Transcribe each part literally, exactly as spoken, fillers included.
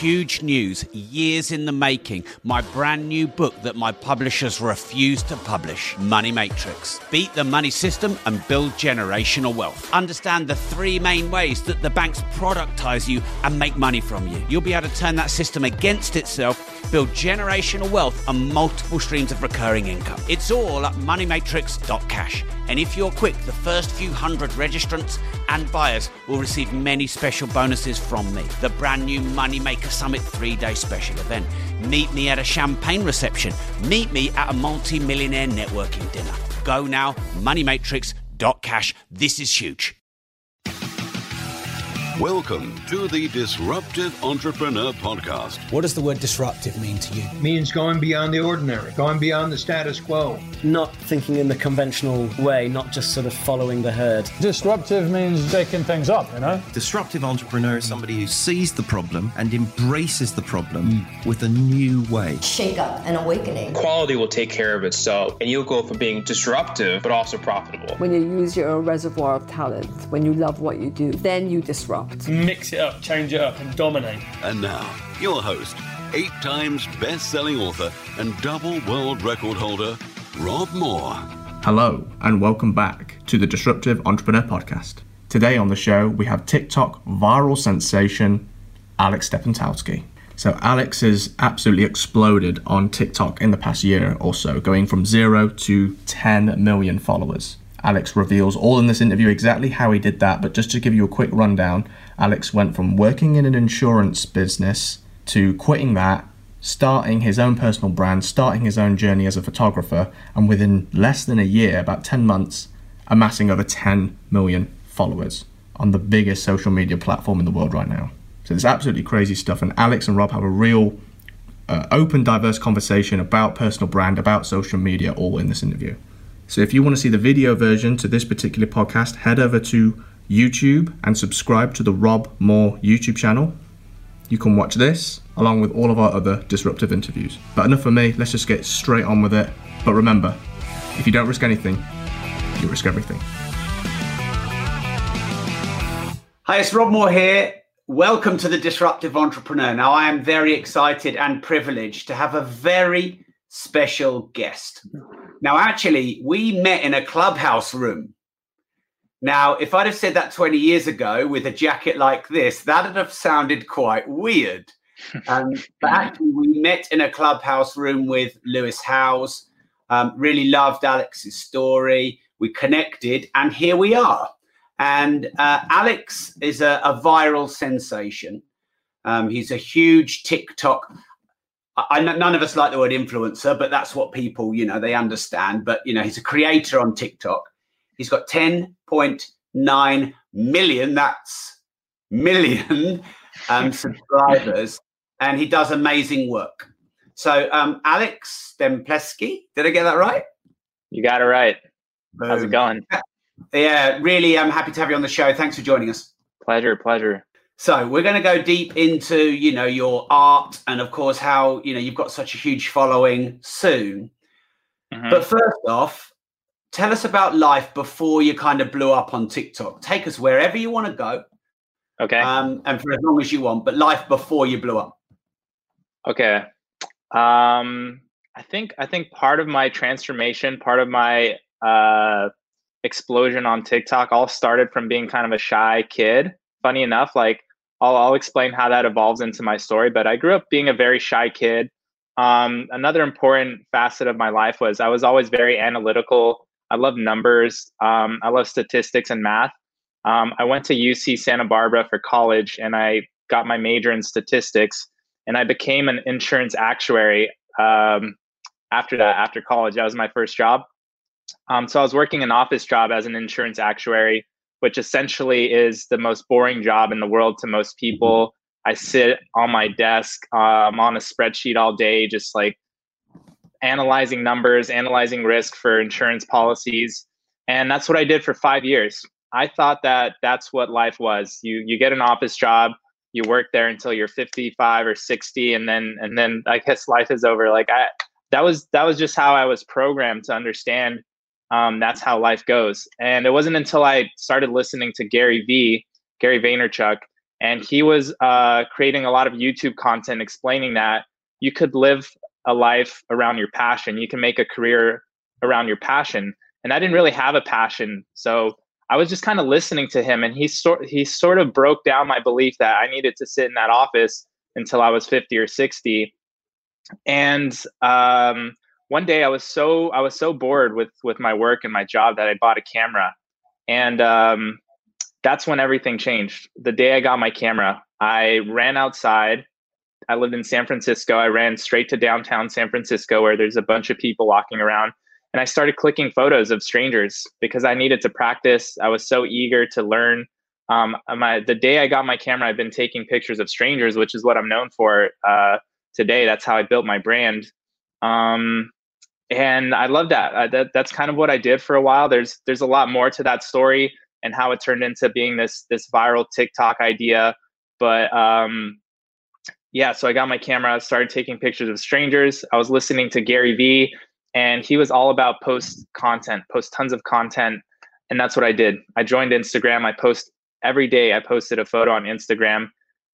huge news, years in the making, my brand new book that my publishers refuse to publish, Money Matrix. Beat the money system and build generational wealth. Understand the three main ways that the banks productize you and make money from you. You'll be able to turn that system against itself, build generational wealth and multiple streams of recurring income. It's all at money matrix dot cash. And if you're quick, the first few hundred registrants and buyers will receive many special bonuses from me. The brand new Moneymaker Summit three-day special event. Meet me at a champagne reception. Meet me at a multi-millionaire networking dinner. Go now, money matrix dot cash. This is huge. Welcome to the Disruptive Entrepreneur Podcast. What does the word disruptive mean to you? Means going beyond the ordinary, going beyond the status quo. Not thinking in the conventional way, not just sort of following the herd. Disruptive means shaking things up, you know? Disruptive entrepreneur is somebody who sees the problem and embraces the problem mm. with a new way. Shake up and awakening. Quality will take care of itself, and you'll go from being disruptive, but also profitable. When you use your reservoir of talent, when you love what you do, then you disrupt. Mix it up, change it up, and dominate. And now, your host, eight times best-selling author and double world record holder, Rob Moore. Hello, and welcome back to the Disruptive Entrepreneur Podcast. Today on the show, we have TikTok viral sensation, Alex Stepantowski. So Alex has absolutely exploded on TikTok in the past year or so, going from zero to ten million followers. Alex reveals all in this interview exactly how he did that, but just to give you a quick rundown, Alex went from working in an insurance business to quitting that, starting his own personal brand, starting his own journey as a photographer, and within less than a year, about ten months, amassing over ten million followers on the biggest social media platform in the world right now. So it's absolutely crazy stuff, and Alex and Rob have a real uh, open, diverse conversation about personal brand, about social media, all in this interview. So if you want to see the video version to this particular podcast, head over to YouTube and subscribe to the Rob Moore YouTube channel. You can watch this along with all of our other disruptive interviews. But enough for me, let's just get straight on with it. But remember, if you don't risk anything, you risk everything. Hi, it's Rob Moore here. Welcome to the Disruptive Entrepreneur. Now, I am very excited and privileged to have a very special guest. Now, actually, we met in a clubhouse room. Now, if I'd have said that twenty years ago with a jacket like this, that'd have sounded quite weird. Um, but actually, we met in a clubhouse room with Lewis Howes. Um, really loved Alex's story. We connected, and here we are. And uh, Alex is a, a viral sensation. Um, he's a huge TikTok. I, none of us like the word influencer, but that's what people, you know, they understand. But, you know, he's a creator on TikTok. He's got ten point nine million, that's million um, subscribers, and he does amazing work. So um, Alex Stepantowski, did I get that right? You got it right. Boom. How's it going? Yeah, really, I'm happy to have you on the show. Thanks for joining us. Pleasure, pleasure. So we're going to go deep into, you know, your art and, of course, how, you know, you've got such a huge following soon. Mm-hmm. But first off, tell us about life before you kind of blew up on TikTok. Take us wherever you want to go. Okay. Um, and for as long as you want, but life before you blew up. Okay. Um, I think I think part of my transformation, part of my uh, explosion on TikTok all started from being kind of a shy kid. Funny enough, like I'll, I'll explain how that evolves into my story, but I grew up being a very shy kid. Um, another important facet of my life was I was always very analytical. I love numbers. Um, I love statistics and math. Um, I went to U C Santa Barbara for college and I got my major in statistics and I became an insurance actuary um, after that, after college. That was my first job. Um, so I was working an office job as an insurance actuary, which essentially is the most boring job in the world to most people. I sit on my desk, um, on a spreadsheet all day, just like analyzing numbers, analyzing risk for insurance policies. And that's what I did for five years. I thought that that's what life was. You you get an office job, you work there until you're fifty-five or sixty, and then and then I guess life is over. Like I, that was that was just how I was programmed to understand. Um, that's how life goes. And it wasn't until I started listening to Gary V, Gary Vaynerchuk, And he was uh, creating a lot of YouTube content explaining that you could live a life around your passion. You can make a career around your passion. And I didn't really have a passion. So I was just kind of listening to him, and he sort he sort of broke down my belief that I needed to sit in that office until I was fifty or sixty. And um, one day I was so I was so bored with with my work and my job that I bought a camera. And um, that's when everything changed. The day I got my camera, I ran outside. I lived in San Francisco. I ran straight to downtown San Francisco, where there's a bunch of people walking around. And I started clicking photos of strangers because I needed to practice. I was so eager to learn. Um, my, the day I got my camera, I've been taking pictures of strangers, which is what I'm known for uh, today. That's how I built my brand. Um, and I love that. Uh, that. That's kind of what I did for a while. There's there's a lot more to that story and how it turned into being this this viral TikTok idea. But um, yeah, so I got my camera, started taking pictures of strangers. I was listening to Gary Vee, and he was all about post content, post tons of content. And that's what I did. I joined Instagram. I post every day. I posted a photo on Instagram.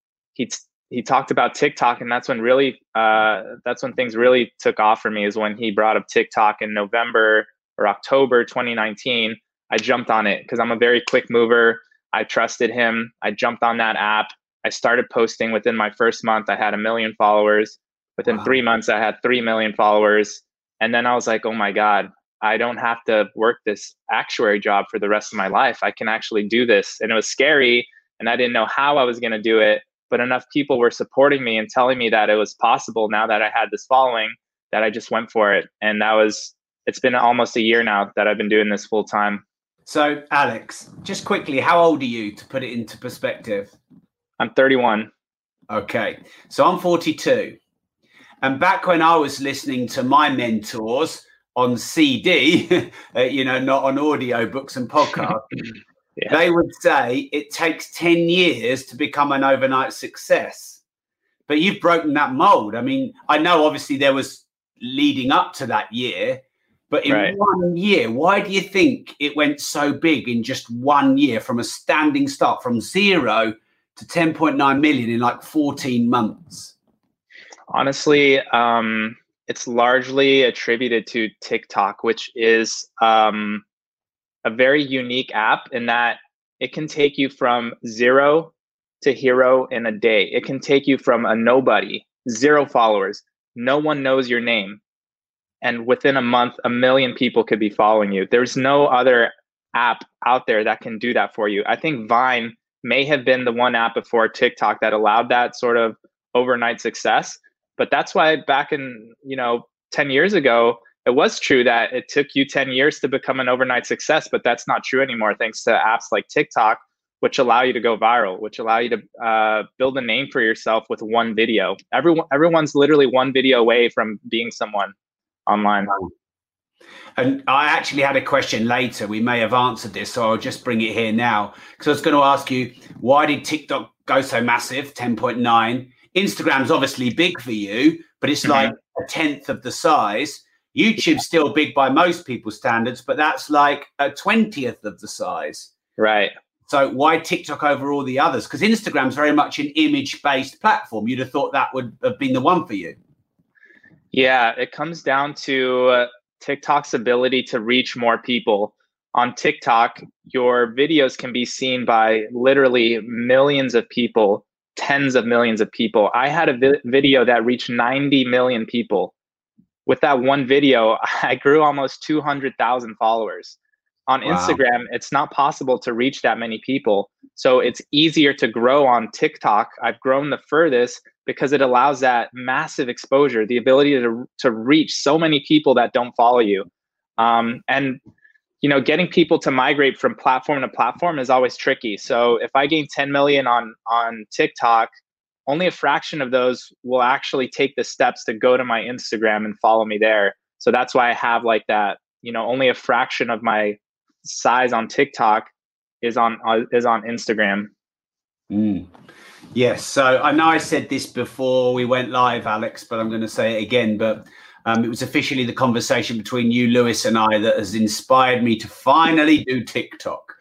He he talked about TikTok, and that's when really uh, that's when things really took off for me. Is when he brought up TikTok in November or October twenty nineteen. I jumped on it because I'm a very quick mover. I trusted him. I jumped on that app. I started posting. Within my first month, I had a million followers. Within wow. three months, I had three million followers. And then I was like, oh my God, I don't have to work this actuary job for the rest of my life. I can actually do this. And it was scary, and I didn't know how I was going to do it. But enough people were supporting me and telling me that it was possible now that I had this following, that I just went for it. And that was, it's been almost a year now that I've been doing this full time. So Alex, just quickly, how old are you, to put it into perspective? I'm thirty-one. Okay. So I'm forty-two. And back when I was listening to my mentors on C D, uh, you know, not on audio books and podcasts, yeah. they would say it takes ten years to become an overnight success. But you've broken that mold. I mean, I know obviously there was leading up to that year, but in right. one year, why do you think it went so big in just one year, from a standing start, from zero to ten point nine million in like fourteen months? Honestly, um, it's largely attributed to TikTok, which is um, a very unique app in that it can take you from zero to hero in a day. It can take you from a nobody, zero followers, no one knows your name, and within a month, a million people could be following you. There's no other app out there that can do that for you. I think Vine may have been the one app before TikTok that allowed that sort of overnight success. But that's why back in, you know, ten years ago, it was true that it took you ten years to become an overnight success, but that's not true anymore, thanks to apps like TikTok, which allow you to go viral, which allow you to uh, build a name for yourself with one video. Everyone, everyone's literally one video away from being someone online. And I actually had a question later. We may have answered this, so I'll just bring it here now. Because I was going to ask you, why did TikTok go so massive, ten point nine? Instagram's obviously big for you, but it's like mm-hmm. a tenth of the size. YouTube's still big by most people's standards, but that's like a twentieth of the size. Right. So why TikTok over all the others? Because Instagram's very much an image-based platform. You'd have thought that would have been the one for you. Yeah, it comes down to uh, TikTok's ability to reach more people. On TikTok, your videos can be seen by literally millions of people, tens of millions of people. I had a vi- video that reached ninety million people. With that one video, I grew almost two hundred thousand followers. On wow. Instagram, it's not possible to reach that many people. So it's easier to grow on TikTok. I've grown the furthest because it allows that massive exposure, the ability to, to reach so many people that don't follow you. Um, and you know, getting people to migrate from platform to platform is always tricky. So if I gain ten million on, on TikTok, only a fraction of those will actually take the steps to go to my Instagram and follow me there. So that's why I have like that, you know, only a fraction of my size on TikTok is on, uh, is on Instagram. Mm. Yes. So I know I said this before we went live, Alex, but I'm going to say it again, but Um, it was officially the conversation between you, Lewis, and I that has inspired me to finally do TikTok.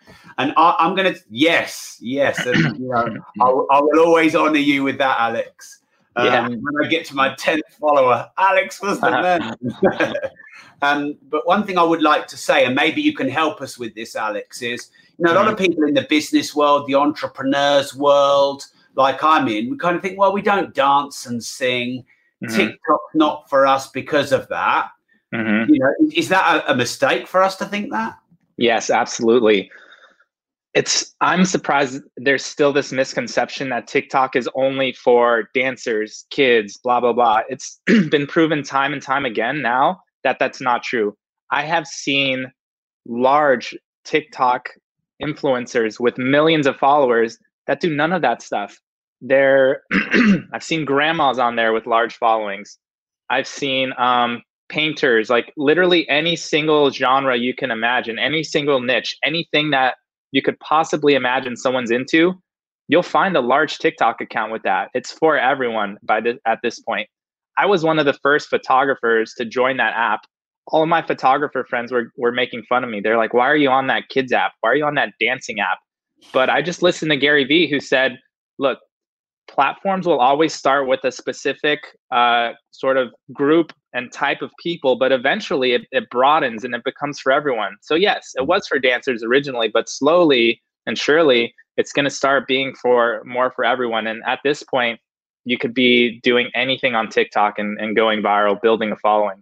And I, I'm going to, yes, yes. And, you know, I, I will always honor you with that, Alex. Um, yeah. When I get to my tenth follower, Alex was the man. um, but one thing I would like to say, and maybe you can help us with this, Alex, is, you know, a lot of people in the business world, the entrepreneurs world, like I'm in, we kind of think, well, we don't dance and sing. Mm-hmm. TikTok's not for us because of that. Mm-hmm. You know, is that a, a mistake for us to think that? Yes, absolutely. It's, I'm surprised there's still this misconception that TikTok is only for dancers, kids, blah, blah, blah. It's been proven time and time again now that that's not true. I have seen large TikTok influencers with millions of followers that do none of that stuff. They're, I've seen grandmas on there with large followings. I've seen um, painters, like literally any single genre you can imagine, any single niche, anything that you could possibly imagine someone's into, you'll find a large TikTok account with that. It's for everyone by this, at this point. I was one of the first photographers to join that app. All of my photographer friends were, were making fun of me. They're like, why are you on that kids app? Why are you on that dancing app? But I just listened to Gary Vee, who said, look, platforms will always start with a specific uh, sort of group and type of people, but eventually it, it broadens and it becomes for everyone. So yes, it was for dancers originally, but slowly and surely it's going to start being for more for everyone. And at this point, you could be doing anything on TikTok and, and going viral, building a following.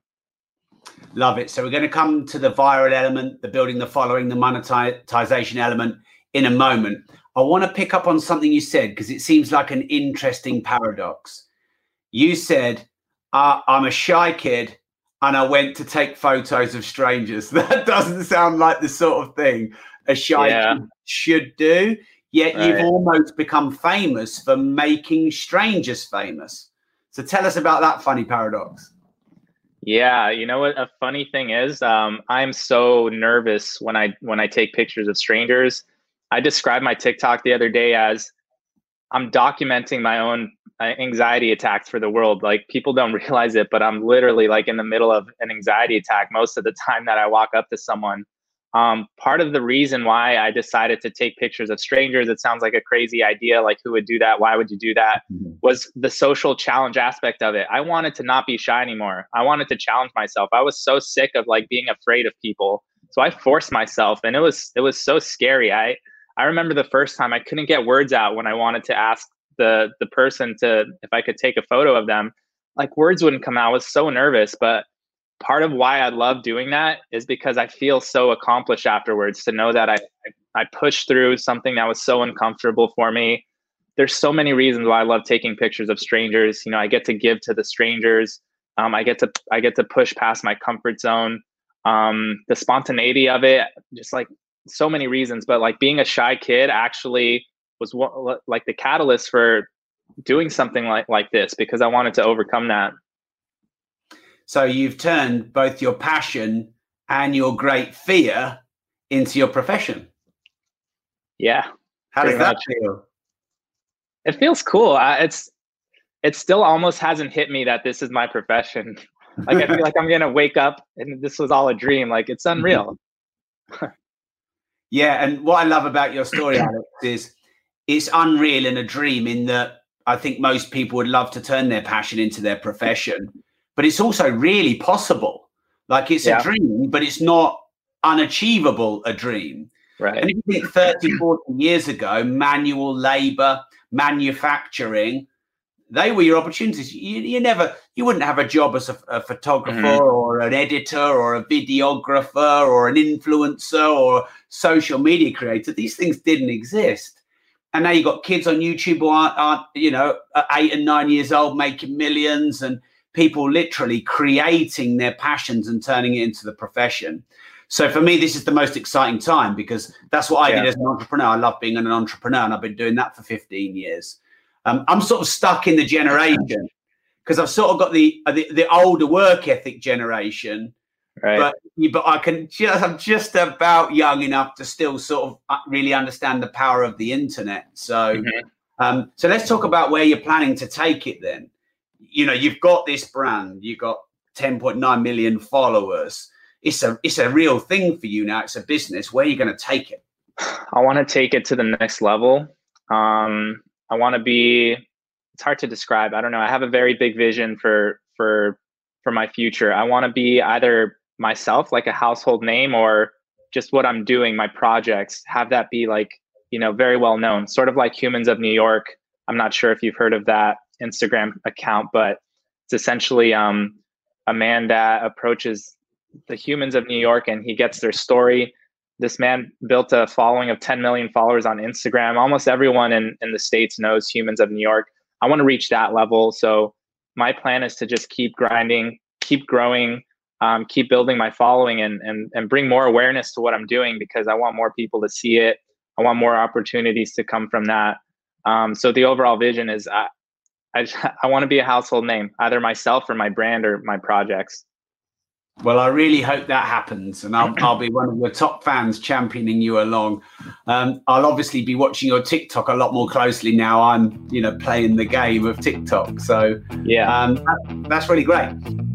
Love it. So we're going to come to the viral element, the building the following, the monetization element in a moment. I want to pick up on something you said because it seems like an interesting paradox. You said, uh, I'm a shy kid and I went to take photos of strangers. That doesn't sound like the sort of thing a shy yeah. kid should do. Yet right. you've almost become famous for making strangers famous. So tell us about that funny paradox. Yeah, you know what a funny thing is? Um, I'm so nervous when I when I take pictures of strangers. I described my TikTok the other day as I'm documenting my own anxiety attacks for the world. Like people don't realize it, but I'm literally like in the middle of an anxiety attack most of the time that I walk up to someone. Um, part of the reason why I decided to take pictures of strangers, it sounds like a crazy idea, like who would do that? Why would you do that? Mm-hmm. Was the social challenge aspect of it. I wanted to not be shy anymore. I wanted to challenge myself. I was so sick of like being afraid of people. So I forced myself and it was, it was so scary. I, I remember the first time I couldn't get words out when I wanted to ask the, the person to, if I could take a photo of them, like words wouldn't come out. I was so nervous, but part of why I love doing that is because I feel so accomplished afterwards to know that I, I pushed through something that was so uncomfortable for me. There's so many reasons why I love taking pictures of strangers. You know, I get to give to the strangers. Um, I get to, I get to push past my comfort zone. Um, the spontaneity of it, just like so many reasons, but like being a shy kid actually was what, like the catalyst for doing something like, like this, because I wanted to overcome that. So you've turned both your passion and your great fear into your profession. Yeah. How does that feel? It feels cool. I, it's, it still almost hasn't hit me that this is my profession. Like, I feel like I'm going to wake up and this was all a dream. Like it's unreal. Yeah. And what I love about your story, Alex, is it's unreal and a dream in that I think most people would love to turn their passion into their profession. But it's also really possible. Like it's yeah. a dream, but it's not unachievable a dream. Right. And if you think thirty, forty years ago, manual labor, manufacturing, they were your opportunities. You, you never, you wouldn't have a job as a, a photographer mm-hmm. or an editor or a videographer or an influencer or social media creator. These things didn't exist. And now you've got kids on YouTube who aren't, aren't, you know, eight and nine years old making millions, and people literally creating their passions and turning it into the profession. So for me, this is the most exciting time because that's what I yeah. did as an entrepreneur. I love being an entrepreneur and I've been doing that for fifteen years. Um, I'm sort of stuck in the generation because I've sort of got the, the the older work ethic generation, right? But but I can just I'm just about young enough to still sort of really understand the power of the internet. So mm-hmm. um, so let's talk about where you're planning to take it then. You know, you've got this brand, you've got ten point nine million followers. It's a, it's a real thing for you now. It's a business. Where are you going to take it? I want to take it to the next level. Um, I want to be, it's hard to describe. I don't know. I have a very big vision for, for, for my future. I want to be either myself, like a household name, or just what I'm doing, my projects, have that be like, you know, very well known, sort of like Humans of New York. I'm not sure if you've heard of that Instagram account, but it's essentially um, a man that approaches the humans of New York and he gets their story. This man built a following of ten million followers on Instagram. Almost everyone in, in the States knows Humans of New York. I want to reach that level. So my plan is to just keep grinding, keep growing, um, keep building my following, and, and, and bring more awareness to what I'm doing, because I want more people to see it. I want more opportunities to come from that. Um, so the overall vision is I, I, I want to be a household name, either myself or my brand or my projects. Well, I really hope that happens, and I'll, I'll be one of your top fans championing you along. Um, I'll obviously be watching your TikTok a lot more closely now. I'm, you know, playing the game of TikTok. So yeah, um, that, that's really great.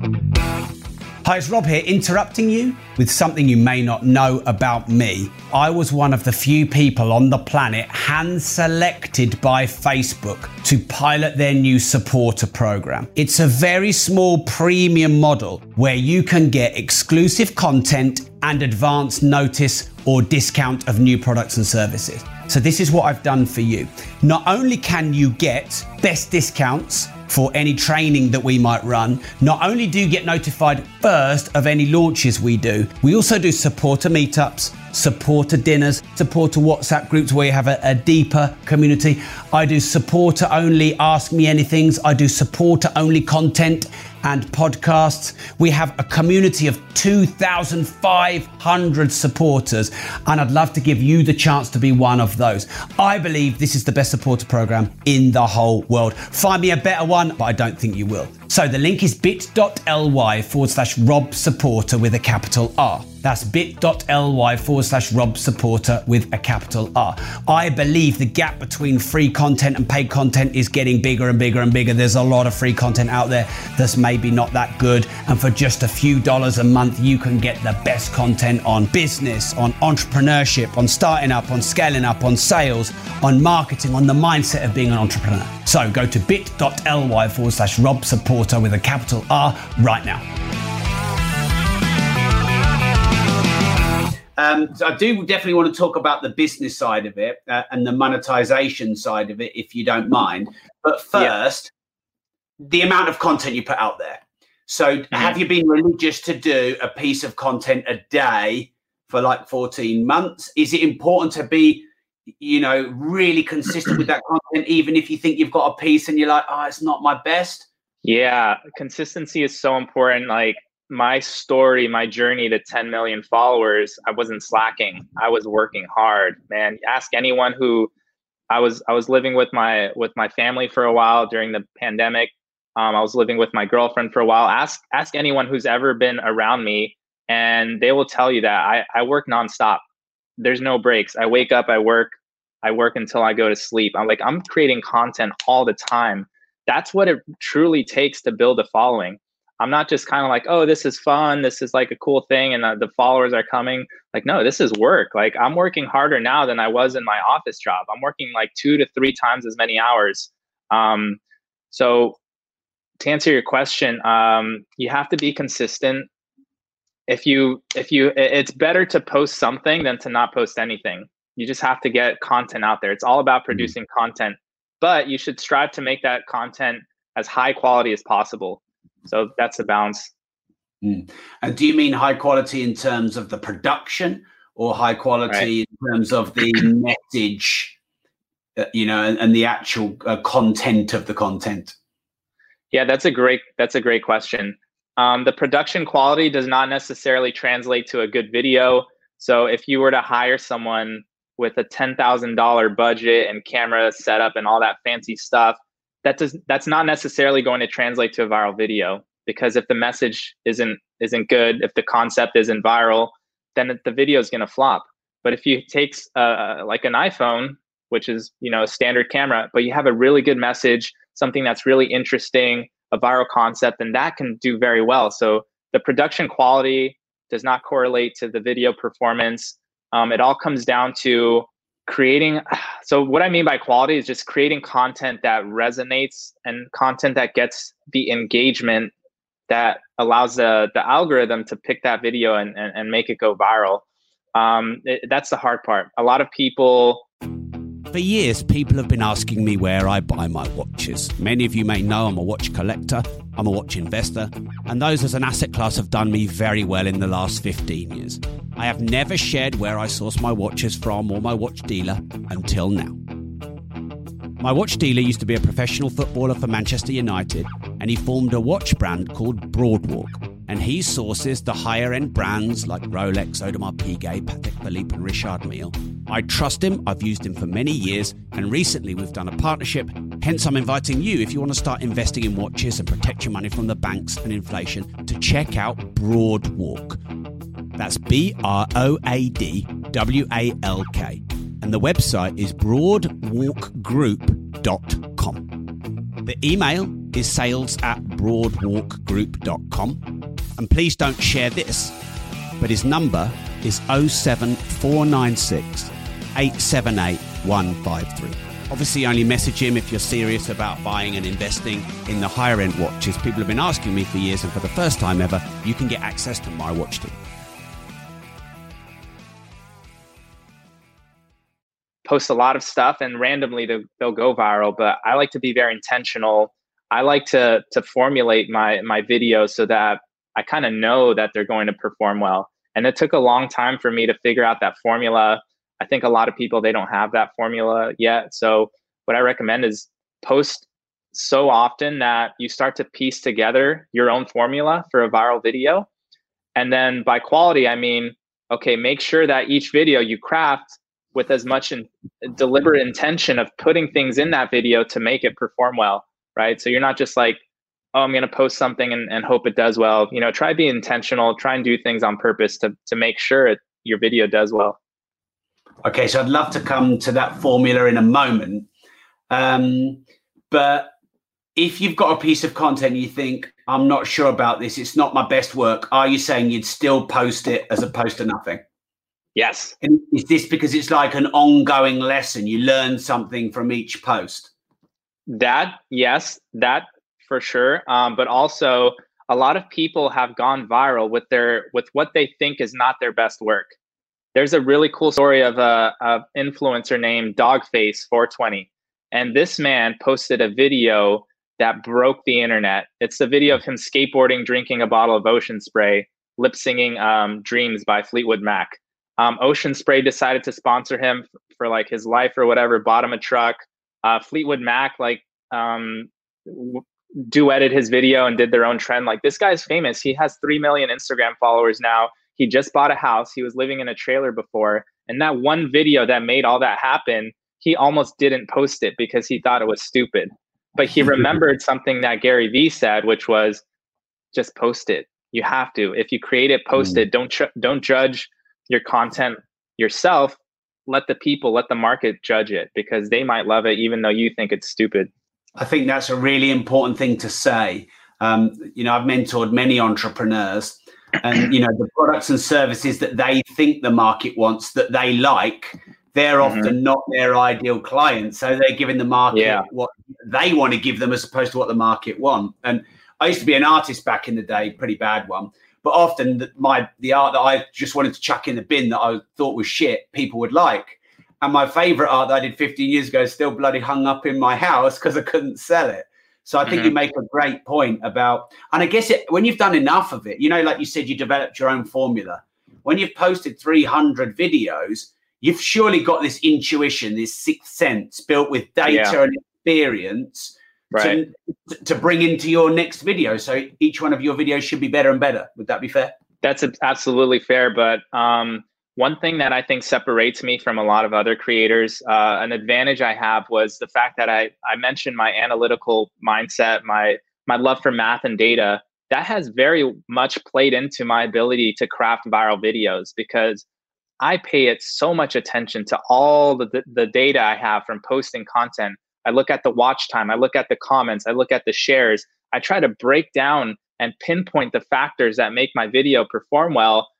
Hi, it's Rob here, interrupting you with something you may not know about me. I was one of the few people on the planet hand-selected by Facebook to pilot their new supporter program. It's a very small premium model where you can get exclusive content and advance notice or discount of new products and services. So this is what I've done for you. Not only can you get best discounts for any training that we might run, not only do you get notified first of any launches we do, we also do supporter meetups, supporter dinners, supporter WhatsApp groups where you have a, a deeper community. I do supporter only Ask Me Anythings. I do supporter only content and podcasts. We have a community of two thousand five hundred supporters, and I'd love to give you the chance to be one of those. I believe this is the best supporter program in the whole world. Find me a better one, but I don't think you will. So the link is bit.ly forward slash Rob Supporter with a capital R. That's bit.ly forward slash Rob Supporter with a capital R. I believe the gap between free content and paid content is getting bigger and bigger and bigger. There's a lot of free content out there that's maybe not that good. And for just a few dollars a month, you can get the best content on business, on entrepreneurship, on starting up, on scaling up, on sales, on marketing, on the mindset of being an entrepreneur. So go to bit.ly forward slash Rob Supporter with a capital R right now. Um, so I do definitely want to talk about the business side of it uh, and the monetization side of it, if you don't mind. But first, yeah. the amount of content you put out there. So mm-hmm. have you been religious to do a piece of content a day for like fourteen months? Is it important to be, you know, really consistent with that content, even if you think you've got a piece and you're like, oh, it's not my best? Yeah, consistency is so important. Like, my story, my journey to ten million followers, I wasn't slacking. I was working hard, man. Ask anyone who I was, I was living with my, with my family for a while during the pandemic. Um, I was living with my girlfriend for a while. Ask, ask anyone who's ever been around me, and they will tell you that I, I work nonstop. There's no breaks. I wake up, I work, I work until I go to sleep. I'm like, I'm creating content all the time. That's what it truly takes to build a following. I'm not just kind of like, oh, this is fun. This is like a cool thing. And the, the followers are coming. Like, no, this is work. Like, I'm working harder now than I was in my office job. I'm working like two to three times as many hours. Um, so to answer your question, um, you have to be consistent. If you, if you, it's better to post something than to not post anything. You just have to get content out there. It's all about producing mm-hmm. content, but you should strive to make that content as high quality as possible. So that's the balance. Mm. And do you mean high quality in terms of the production, or high quality right. in terms of the message, uh, you know, and, and the actual uh, content of the content? Yeah, that's a great, that's a great question. Um, the production quality does not necessarily translate to a good video. So if you were to hire someone with a ten thousand dollars budget and camera setup and all that fancy stuff, that does that's not necessarily going to translate to a viral video, because if the message isn't isn't good, if the concept isn't viral, then the video is going to flop. But if you take uh, like an iPhone, which is, you know, a standard camera, but you have a really good message, something that's really interesting, a viral concept, then that can do very well. So the production quality does not correlate to the video performance. Um, it all comes down to creating. So what I mean by quality is just creating content that resonates and content that gets the engagement that allows the, the algorithm to pick that video and, and, and make it go viral. Um, it, that's the hard part. A lot of people... For years, people have been asking me where I buy my watches. Many of you may know I'm a watch collector, I'm a watch investor, and those as an asset class have done me very well in the last fifteen years. I have never shared where I source my watches from or my watch dealer until now. My watch dealer used to be a professional footballer for Manchester United, and he formed a watch brand called Broadwalk. And he sources the higher-end brands like Rolex, Audemars Piguet, Patek Philippe, and Richard Mille. I trust him, I've used him for many years, and recently we've done a partnership. Hence, I'm inviting you, if you want to start investing in watches and protect your money from the banks and inflation, to check out Broadwalk. That's B R O A D W A L K. And the website is broadwalk group dot com. The email is sales at broadwalk group dot com. And please don't share this, but his number is oh seven four nine six, eight seven eight, one five three. Obviously, only message him if you're serious about buying and investing in the higher end watches. People have been asking me for years, and for the first time ever, you can get access to my watch deal. Post a lot of stuff and randomly they'll go viral, but I like to be very intentional. I like to to formulate my my videos so that I kind of know that they're going to perform well. And it took a long time for me to figure out that formula. I think a lot of people, they don't have that formula yet. So what I recommend is post so often that you start to piece together your own formula for a viral video. And then by quality, I mean, okay, make sure that each video you craft with as much in, deliberate intention of putting things in that video to make it perform well, right? So you're not just like, oh, I'm going to post something and, and hope it does well. You know, try to be intentional, try and do things on purpose to to make sure it, your video does well. Okay, so I'd love to come to that formula in a moment. Um, but if you've got a piece of content and you think, I'm not sure about this, it's not my best work, are you saying you'd still post it as opposed to nothing? Yes. And is this because it's like an ongoing lesson? You learn something from each post? That, yes, that for sure. Um, but also a lot of people have gone viral with their with what they think is not their best work. There's a really cool story of a, a influencer named Dogface four twenty. And this man posted a video that broke the internet. It's a video of him skateboarding, drinking a bottle of Ocean Spray, lip singing um, Dreams by Fleetwood Mac. Um, Ocean Spray decided to sponsor him for like his life or whatever, bought him a truck. Uh, Fleetwood Mac like um, w- duetted his video and did their own trend. Like, this guy's famous. He has three million Instagram followers now. He just bought a house. He was living in a trailer before. And that one video that made all that happen, he almost didn't post it because he thought it was stupid. But he remembered something that Gary Vee said, which was just post it. You have to. If you create it, post mm. it. Don't ch- don't judge your content yourself. Let the people, let the market judge it, because they might love it even though you think it's stupid. I think that's a really important thing to say. Um, you know, I've mentored many entrepreneurs, and, you know, the products and services that they think the market wants, that they like, they're mm-hmm. often not their ideal client. So they're giving the market yeah. what they want to give them as opposed to what the market want. And I used to be an artist back in the day, pretty bad one. But often the, my the art that I just wanted to chuck in the bin that I thought was shit, people would like. And my favorite art that I did fifteen years ago is still bloody hung up in my house because I couldn't sell it. So I think mm-hmm. you make a great point about, and I guess it, when you've done enough of it, you know, like you said, you developed your own formula. When you've posted three hundred videos, you've surely got this intuition, this sixth sense built with data yeah. and experience right. to, to bring into your next video. So each one of your videos should be better and better. Would that be fair? That's absolutely fair. But um, one thing that I think separates me from a lot of other creators, uh, an advantage I have was the fact that I, I mentioned my analytical mindset, my my love for math and data. That has very much played into my ability to craft viral videos, because I pay it so much attention to all the, the data I have from posting content. I look at the watch time, I look at the comments, I look at the shares. I try to break down and pinpoint the factors that make my video perform well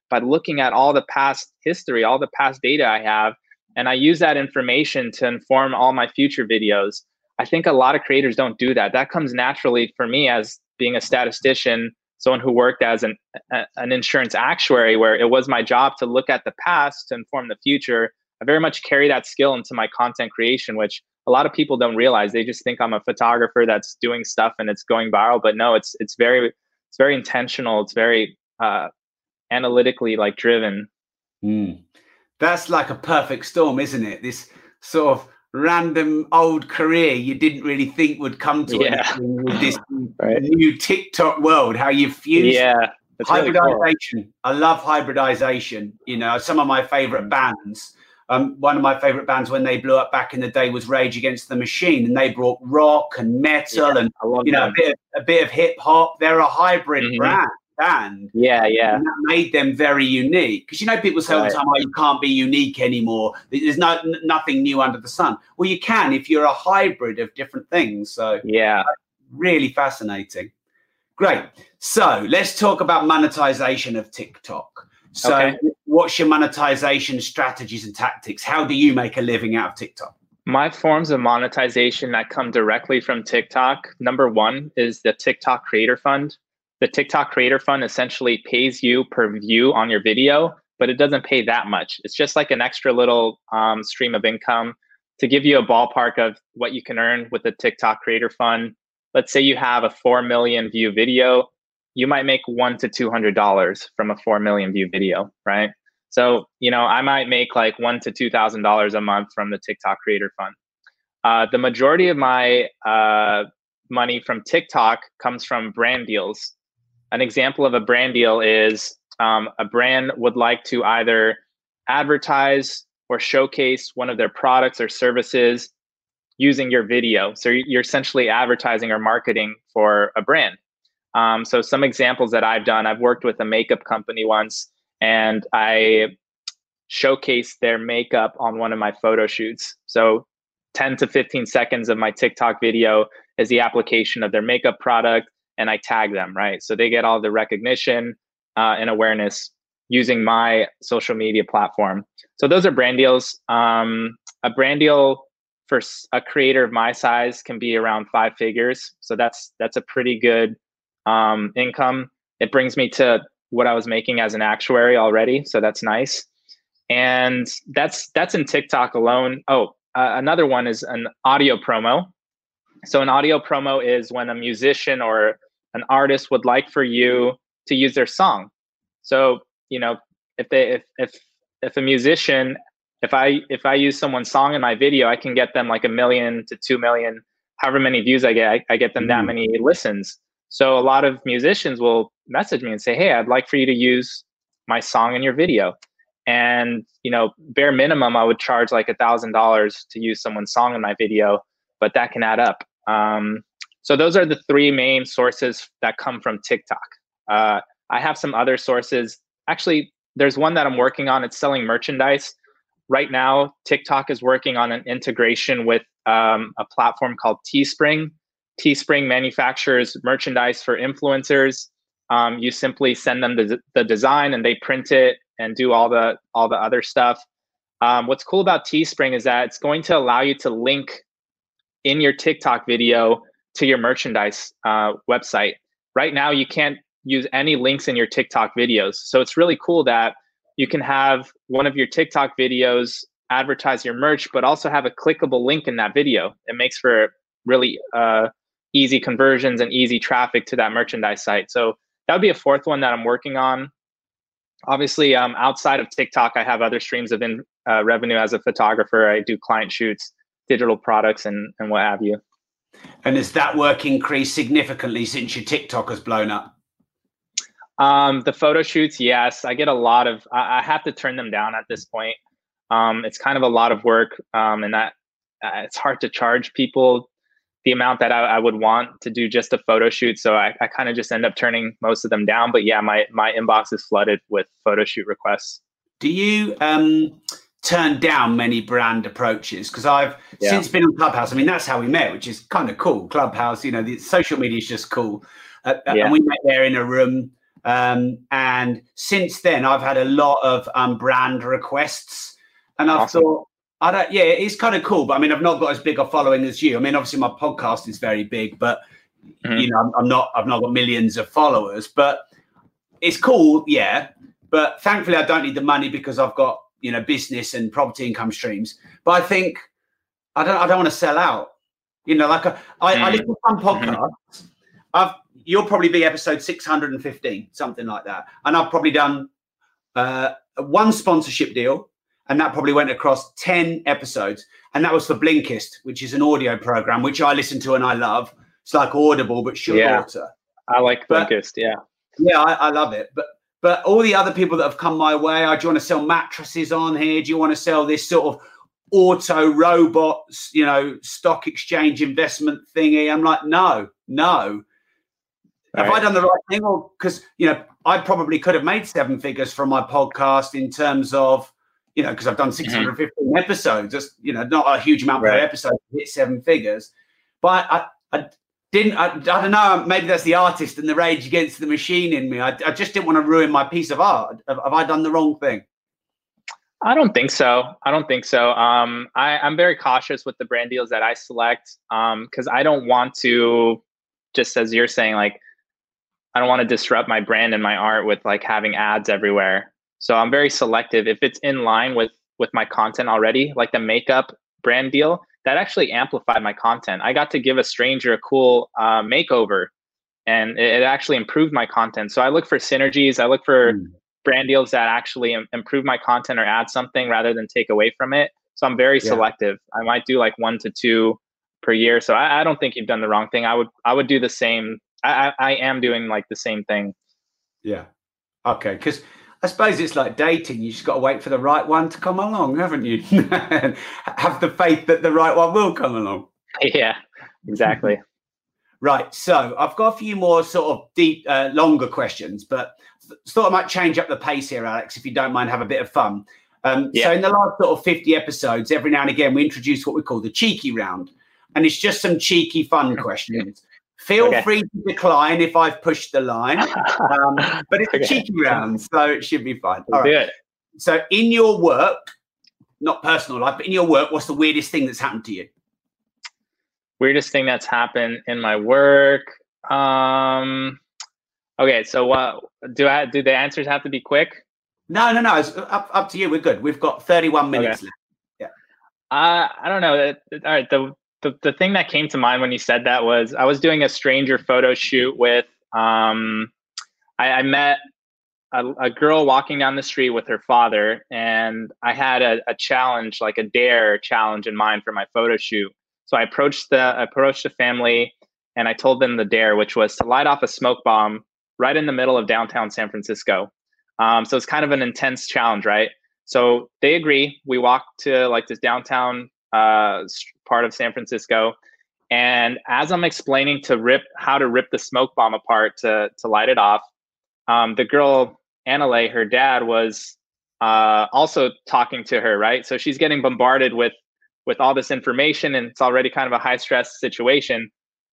by looking at all the past history, all the past data I have, and I use that information to inform all my future videos. I think a lot of creators don't do that. That comes naturally for me as being a statistician, someone who worked as an, a, an insurance actuary, where it was my job to look at the past to inform the future. I very much carry that skill into my content creation, which a lot of people don't realize. They just think I'm a photographer that's doing stuff and it's going viral. But no, it's it's very it's very intentional. It's very uh, analytically like driven. Mm. That's like a perfect storm, isn't it? This sort of random old career you didn't really think would come to yeah. anything with this right. new TikTok world. How you fuse yeah, hybridization. Really cool. I love hybridization. You know, some of my favorite bands. Um, one of my favorite bands when they blew up back in the day was Rage Against the Machine, and they brought rock and metal yeah, and you know a bit, of, a bit of hip hop. They're a hybrid mm-hmm. brand. Band. Yeah, yeah. And that made them very unique. Because you know, people say all the time, "Oh, you can't be unique anymore. There's no n- nothing new under the sun." Well, you can if you're a hybrid of different things. So yeah, uh, really fascinating. Great. So let's talk about monetization of TikTok. So, okay. what's your monetization strategies and tactics? How do you make a living out of TikTok? My forms of monetization that come directly from TikTok. Number one is the TikTok Creator Fund. The TikTok Creator Fund essentially pays you per view on your video, but it doesn't pay that much. It's just like an extra little um, stream of income. To give you a ballpark of what you can earn with the TikTok Creator Fund, let's say you have a four million view video, you might make one to two hundred dollars from a four million view video, right? So, you know, I might make like one to two thousand dollars a month from the TikTok Creator Fund. Uh, the majority of my uh, money from TikTok comes from brand deals. An example of a brand deal is um, a brand would like to either advertise or showcase one of their products or services using your video. So you're essentially advertising or marketing for a brand. Um, so some examples that I've done, I've worked with a makeup company once, and I showcased their makeup on one of my photo shoots. So ten to fifteen seconds of my TikTok video is the application of their makeup product, and I tag them, right? So they get all the recognition uh, and awareness using my social media platform. So those are brand deals. Um, a brand deal for a creator of my size can be around five figures. So that's that's a pretty good um, income. It brings me to what I was making as an actuary already. So that's nice. And that's that's in TikTok alone. Oh, uh, another one is an audio promo. So an audio promo is when a musician or an artist would like for you to use their song. So, you know, if they if if if a musician, if I if I use someone's song in my video, I can get them like a million to two million, however many views I get, I, I get them that many listens. So a lot of musicians will message me and say, "Hey, I'd like for you to use my song in your video." And, you know, bare minimum, I would charge like a thousand dollars to use someone's song in my video, but that can add up. Um, So those are the three main sources that come from TikTok. Uh, I have some other sources. Actually, there's one that I'm working on. It's selling merchandise. Right now, TikTok is working on an integration with um, a platform called Teespring. Teespring manufactures merchandise for influencers. Um, you simply send them the, the design and they print it and do all the all the other stuff. Um, what's cool about Teespring is that it's going to allow you to link in your TikTok video to your merchandise uh, website. Right now, you can't use any links in your TikTok videos. So it's really cool that you can have one of your TikTok videos advertise your merch, but also have a clickable link in that video. It makes for really uh, easy conversions and easy traffic to that merchandise site. So that would be a fourth one that I'm working on. Obviously, um, outside of TikTok, I have other streams of in, uh, revenue as a photographer. I do client shoots, digital products, and, and what have you. And has that work increased significantly since your TikTok has blown up? Um, the photo shoots, yes. I get a lot of, I, I have to turn them down at this point. Um, it's kind of a lot of work, um, and that uh, it's hard to charge people the amount that I, I would want to do just a photo shoot. So I, I kind of just end up turning most of them down. But yeah, my, my inbox is flooded with photo shoot requests. Do you um, turn down many brand approaches? Because I've yeah. since been on Clubhouse. I mean, that's how we met, which is kind of cool. Clubhouse, you know, the social media is just cool. Uh, yeah. And we met there in a room. Um, and since then, I've had a lot of um, brand requests, and I've awesome. thought, I don't, yeah, it's kind of cool. But I mean, I've not got as big a following as you. I mean, obviously, my podcast is very big, but mm-hmm. you know, I'm, I'm not, I've not got millions of followers. But it's cool, yeah. But thankfully, I don't need the money because I've got, you know, business and property income streams. But I think I don't, I don't want to sell out. You know, like a, I, mm-hmm. I listen to some podcasts. Mm-hmm. I've You'll probably be episode six hundred fifteen, something like that. And I've probably done uh, one sponsorship deal, and that probably went across ten episodes. And that was for Blinkist, which is an audio program, which I listen to and I love. It's like Audible, but shorter. Yeah, I like Blinkist, yeah. Yeah, I, I love it. But but all the other people that have come my way, oh, do you want to sell mattresses on here? Do you want to sell this sort of auto robots, you know, stock exchange investment thingy? I'm like, no, no. Have right. I done the right thing? Or because, you know, I probably could have made seven figures from my podcast in terms of, you know, because I've done six hundred fifteen mm-hmm. episodes, just, you know, not a huge amount right. per episode to hit seven figures. But I, I didn't, I, I don't know, maybe that's the artist and the Rage Against the Machine in me. I, I just didn't want to ruin my piece of art. Have, have I done the wrong thing? I don't think so. I don't think so. Um, I, I'm very cautious with the brand deals that I select um, because I don't want to, just as you're saying, like, I don't want to disrupt my brand and my art with like having ads everywhere. So I'm very selective. If it's in line with with my content already, like the makeup brand deal, that actually amplified my content. I got to give a stranger a cool uh, makeover, and it, it actually improved my content. So I look for synergies. I look for mm. brand deals that actually im- improve my content or add something rather than take away from it. So I'm very yeah. selective. I might do like one to two per year. So I, I don't think you've done the wrong thing. I would I would do the same. I, I am doing like the same thing. Yeah. Okay. Because I suppose it's like dating. You just got to wait for the right one to come along, haven't you? Have the faith that the right one will come along. Yeah, exactly. Right. So I've got a few more sort of deep, uh, longer questions, but thought I might change up the pace here, Alex, if you don't mind, have a bit of fun. Um, yeah. So in the last sort of fifty episodes, every now and again, we introduce what we call the cheeky round. And it's just some cheeky fun questions. Feel okay. free to decline if I've pushed the line, um, but it's okay. a cheeky round, so it should be fine. All right. Good. So in your work, not personal life, but in your work, what's the weirdest thing that's happened to you? Weirdest thing that's happened in my work? Um, okay, so what do I do? The answers have to be quick? No, no, no. It's up, up to you. We're good. We've got thirty-one minutes okay. left. Yeah. Uh, I don't know. All right. The The, the thing that came to mind when you said that was I was doing a stranger photo shoot with, um, I, I met a, a girl walking down the street with her father, and I had a, a challenge, like a dare challenge in mind for my photo shoot. So I approached the approached the family, and I told them the dare, which was to light off a smoke bomb right in the middle of downtown San Francisco. Um, so it's kind of an intense challenge, right? So they agree. We walked to like this downtown uh part of San Francisco, and as I'm explaining to rip how to rip the smoke bomb apart to to light it off, um the girl Annalay, her dad, was uh also talking to her, right? So she's getting bombarded with with all this information, and it's already kind of a high stress situation.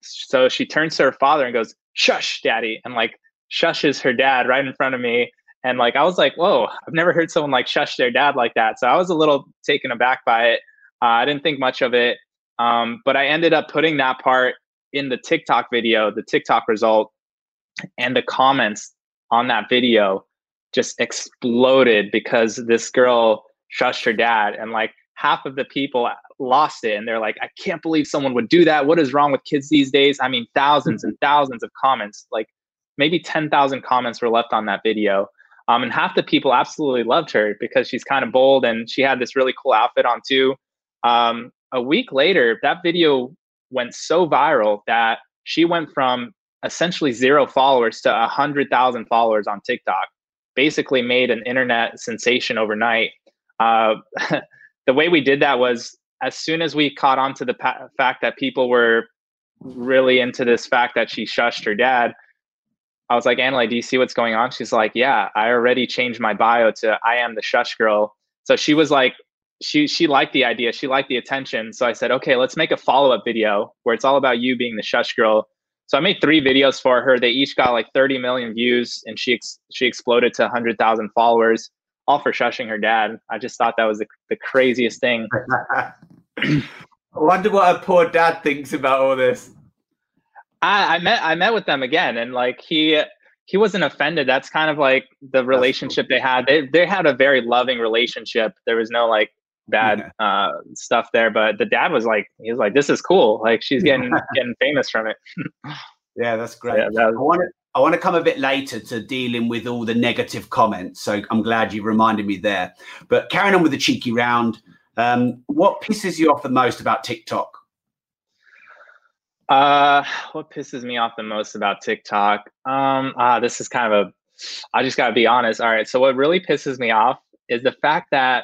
So she turns to her father and goes, "Shush, daddy," and like shushes her dad right in front of me. And like I was like, whoa, I've never heard someone like shush their dad like that. So I was a little taken aback by it. Uh, I didn't think much of it, um, but I ended up putting that part in the TikTok video, the TikTok result, and the comments on that video just exploded because this girl shushed her dad, and like half of the people lost it, and they're like, I can't believe someone would do that. What is wrong with kids these days? I mean, thousands and thousands of comments, like maybe ten thousand comments were left on that video. Um, and half the people absolutely loved her because she's kind of bold, and she had this really cool outfit on too. Um, a week later, that video went so viral that she went from essentially zero followers to a hundred thousand followers on TikTok, basically made an internet sensation overnight. Uh, the way we did that was as soon as we caught on to the pa- fact that people were really into this fact that she shushed her dad, I was like, Annalay, do you see what's going on? She's like, yeah, I already changed my bio to I am the shush girl. So she was like, she she liked the idea. She liked the attention. So I said, okay, let's make a follow-up video where it's all about you being the shush girl. So I made three videos for her. They each got like thirty million views, and she ex- she exploded to one hundred thousand followers, all for shushing her dad. I just thought that was the, the craziest thing. I wonder what her poor dad thinks about all this. I, I met I met with them again, and like he he wasn't offended. That's kind of like the relationship cool. they had. They they had a very loving relationship. There was no like bad yeah. uh, stuff there. But the dad was like, he was like, "This is cool. Like she's getting getting famous from it." Yeah, that's great. Yeah, that was, I want to I want to come a bit later to dealing with all the negative comments. So I'm glad you reminded me there. But carrying on with the cheeky round, um, what pisses you off the most about TikTok? Uh, what pisses me off the most about TikTok? Um, ah, this is kind of a, I just gotta be honest. All right. So what really pisses me off is the fact that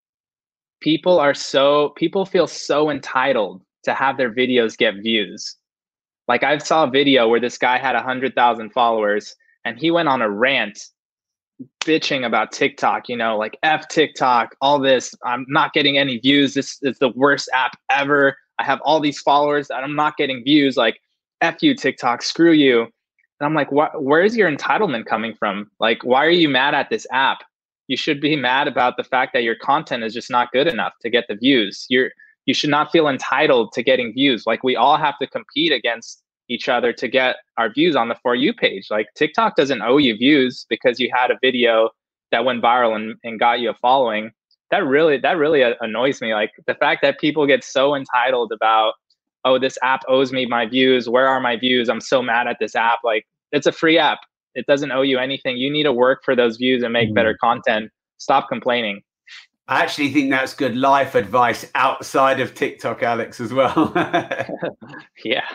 people are so, people feel so entitled to have their videos get views. Like I saw a video where this guy had a hundred thousand followers and he went on a rant bitching about TikTok, you know, like F TikTok, all this, I'm not getting any views. This is the worst app ever. I have all these followers and I'm not getting views. Like, F you, TikTok, screw you. And I'm like, what, where's your entitlement coming from? Like, why are you mad at this app? You should be mad about the fact that your content is just not good enough to get the views. You're, you should not feel entitled to getting views. Like, we all have to compete against each other to get our views on the For You page. Like, TikTok doesn't owe you views because you had a video that went viral and, and got you a following. That really, that really annoys me. Like the fact that people get so entitled about, oh, this app owes me my views. Where are my views? I'm so mad at this app. Like, it's a free app. It doesn't owe you anything. You need to work for those views and make mm. better content. Stop complaining. I actually think that's good life advice outside of TikTok, Alex, as well. Yeah.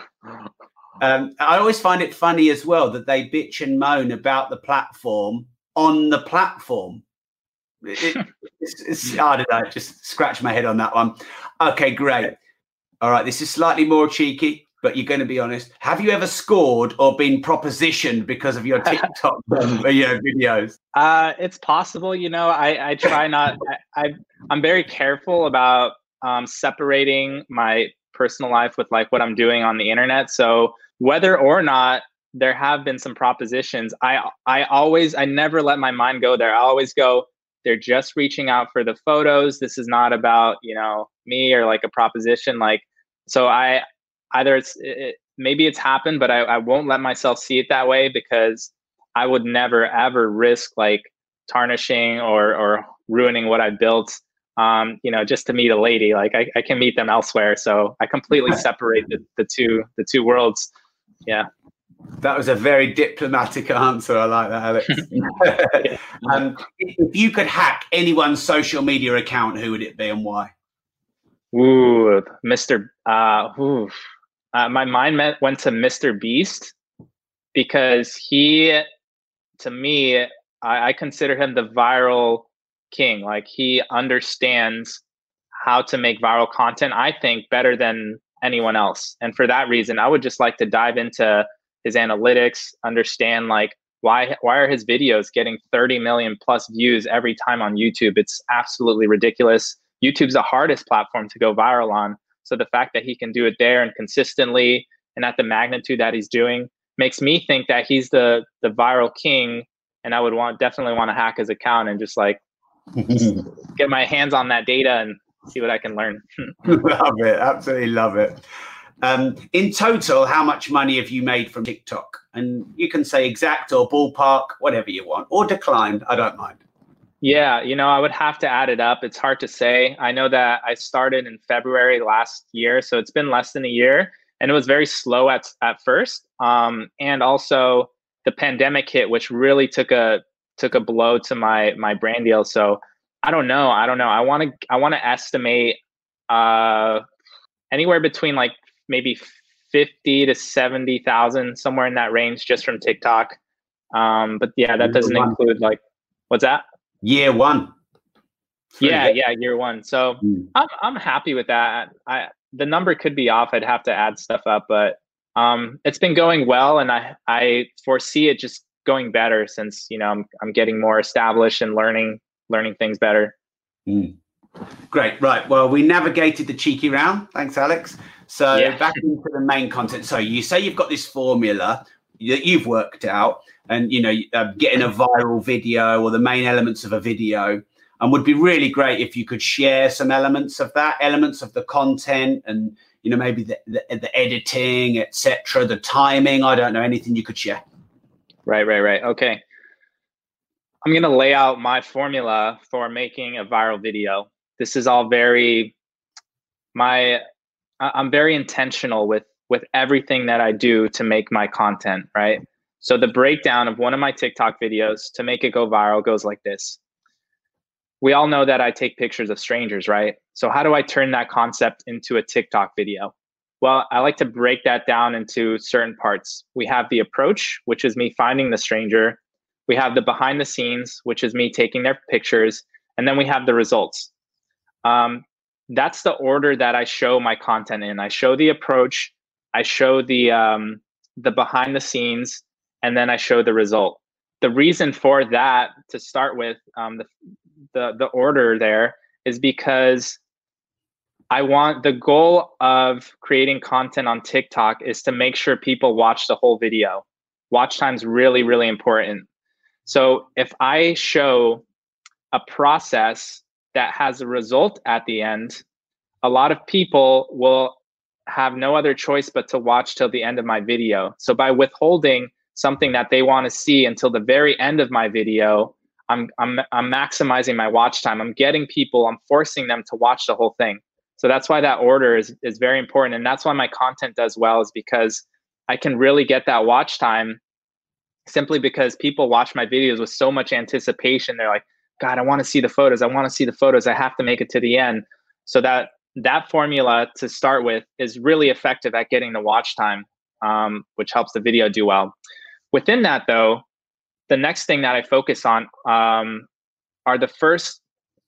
Um, I always find it funny as well that they bitch and moan about the platform on the platform. It, it's, it's, I don't know, just scratch my head on that one. Okay, great. All right, this is slightly more cheeky, but you're going to be honest. Have you ever scored or been propositioned because of your TikTok um, you know, videos? Uh, it's possible. You know, I, I try not. I, I I'm very careful about um, separating my personal life with like what I'm doing on the internet. So whether or not there have been some propositions, I I always I never let my mind go there. I always go, they're just reaching out for the photos. This is not about, you know, me or like a proposition. Like, so I either it's it, maybe it's happened, but I, I won't let myself see it that way because I would never ever risk like tarnishing or or ruining what I built. Um, you know, just to meet a lady. Like I, I can meet them elsewhere. So I completely separate the, the two the two worlds. Yeah. That was a very diplomatic answer. I like that, Alex. um, if you could hack anyone's social media account, who would it be and why? Ooh, Mister Uh, ooh. Uh, my mind met, went to Mister Beast because he, to me, I, I consider him the viral king. Like he understands how to make viral content, I think, better than anyone else. And for that reason, I would just like to dive into his analytics, understand like why why are his videos getting thirty million plus views every time on YouTube? It's absolutely ridiculous. YouTube's the hardest platform to go viral on. So the fact that he can do it there and consistently and at the magnitude that he's doing makes me think that he's the the viral king. And I would want definitely want to hack his account and just like just get my hands on that data and see what I can learn. Love it. Absolutely love it. Um, in total, how much money have you made from TikTok? And you can say exact or ballpark, whatever you want, or decline. I don't mind. Yeah, you know, I would have to add it up. It's hard to say. I know that I started in February last year, so it's been less than a year, and it was very slow at at first. Um, and also, the pandemic hit, which really took a took a blow to my my brand deal. So I don't know. I don't know. I want to I want to estimate uh, anywhere between like maybe fifty to seventy thousand, somewhere in that range, just from TikTok. Um, but yeah, that doesn't include like, what's that? Year one. Yeah, yeah, year one. So mm. I'm I'm happy with that. I the number could be off. I'd have to add stuff up, but um, it's been going well, and I I foresee it just going better since you know I'm I'm getting more established and learning learning things better. Mm. Great. Right. Well, we navigated the cheeky round. Thanks, Alex. So Yeah. back into the main content. So you say you've got this formula that you've worked out, and you know, uh, getting a viral video or the main elements of a video, and would be really great if you could share some elements of that, elements of the content, and you know, maybe the the, the editing, et cetera, the timing. I don't know, anything you could share. Right, right, right. Okay. I'm going to lay out my formula for making a viral video. This is all very, my, I'm very intentional with, with everything that I do to make my content, right? So the breakdown of one of my TikTok videos to make it go viral goes like this. We all know that I take pictures of strangers, right? So how do I turn that concept into a TikTok video? Well, I like to break that down into certain parts. We have the approach, which is me finding the stranger. We have the behind the scenes, which is me taking their pictures. And then we have the results. Um, that's the order that I show my content in. I show the approach, I show the, um, the behind the scenes, and then I show the result. The reason for that, to start with, um, the, the, the order there, is because I want, the goal of creating content on TikTok is to make sure people watch the whole video. Watch time's really, really important. So if I show a process that has a result at the end, a lot of people will have no other choice but to watch till the end of my video. So by withholding something that they want to see until the very end of my video, I'm, I'm, I'm maximizing my watch time. I'm getting people, I'm forcing them to watch the whole thing. So that's why that order is, is very important. And that's why my content does well, is because I can really get that watch time simply because people watch my videos with so much anticipation. They're like, God, I want to see the photos. I want to see the photos. I have to make it to the end. So that that formula to start with is really effective at getting the watch time, um, which helps the video do well. Within that, though, the next thing that I focus on um, are the first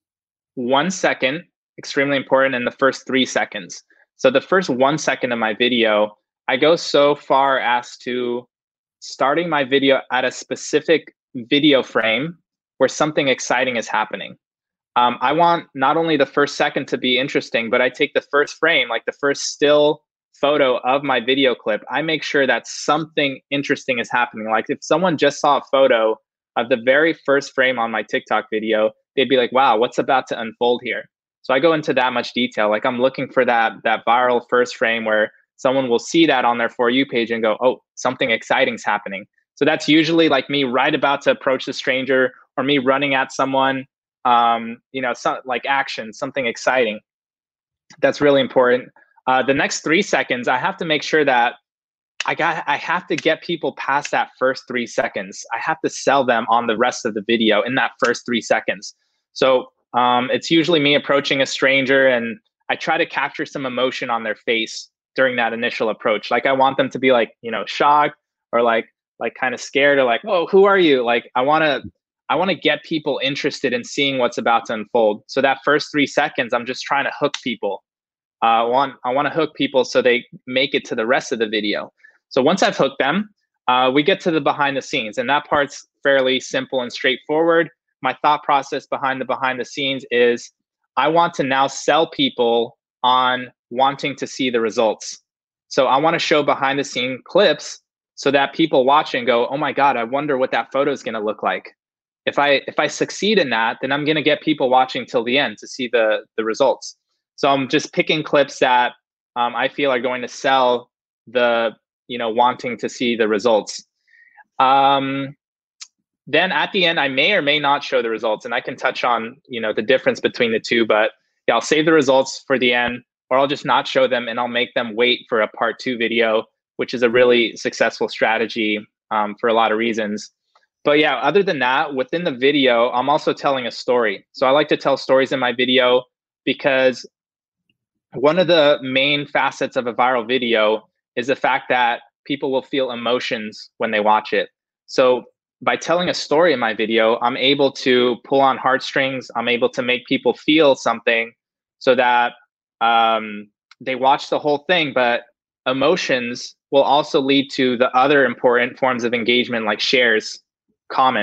one second, extremely important, and the first three seconds. So the first one second of my video, I go so far as to starting my video at a specific video frame where something exciting is happening. Um, I want not only the first second to be interesting, but I take the first frame, like the first still photo of my video clip. I make sure that something interesting is happening. Like if someone just saw a photo of the very first frame on my TikTok video, they'd be like, wow, what's about to unfold here? So I go into that much detail. Like I'm looking for that, that viral first frame where someone will see that on their For You page and go, oh, something exciting's happening. So that's usually like me right about to approach the stranger, or me running at someone, um, you know, some, like action, something exciting. That's really important. Uh, the next three seconds, I have to make sure that I got, I have to get people past that first three seconds. I have to sell them on the rest of the video in that first three seconds. So um, it's usually me approaching a stranger, and I try to capture some emotion on their face during that initial approach. Like I want them to be like, you know, shocked, or like, like kind of scared, or like, oh, who are you? Like I want to, I want to get people interested in seeing what's about to unfold. So that first three seconds, I'm just trying to hook people. Uh, I want, I want to hook people so they make it to the rest of the video. So once I've hooked them, uh, we get to the behind the scenes, and that part's fairly simple and straightforward. My thought process behind the behind the scenes is I want to now sell people on wanting to see the results. So I want to show behind the scene clips so that people watch and go, oh my God, I wonder what that photo is going to look like. If I if I succeed in that, then I'm going to get people watching till the end to see the, the results. So I'm just picking clips that um, I feel are going to sell the, you know, wanting to see the results. Um, then at the end, I may or may not show the results, and I can touch on, you know, the difference between the two, but yeah, I'll save the results for the end, or I'll just not show them and I'll make them wait for a part two video, which is a really successful strategy um, for a lot of reasons. But yeah, other than that, within the video, I'm also telling a story. So I like to tell stories in my video because one of the main facets of a viral video is the fact that people will feel emotions when they watch it. So by telling a story in my video, I'm able to pull on heartstrings. I'm able to make people feel something so that um, they watch the whole thing, but emotions will also lead to the other important forms of engagement like shares, comments.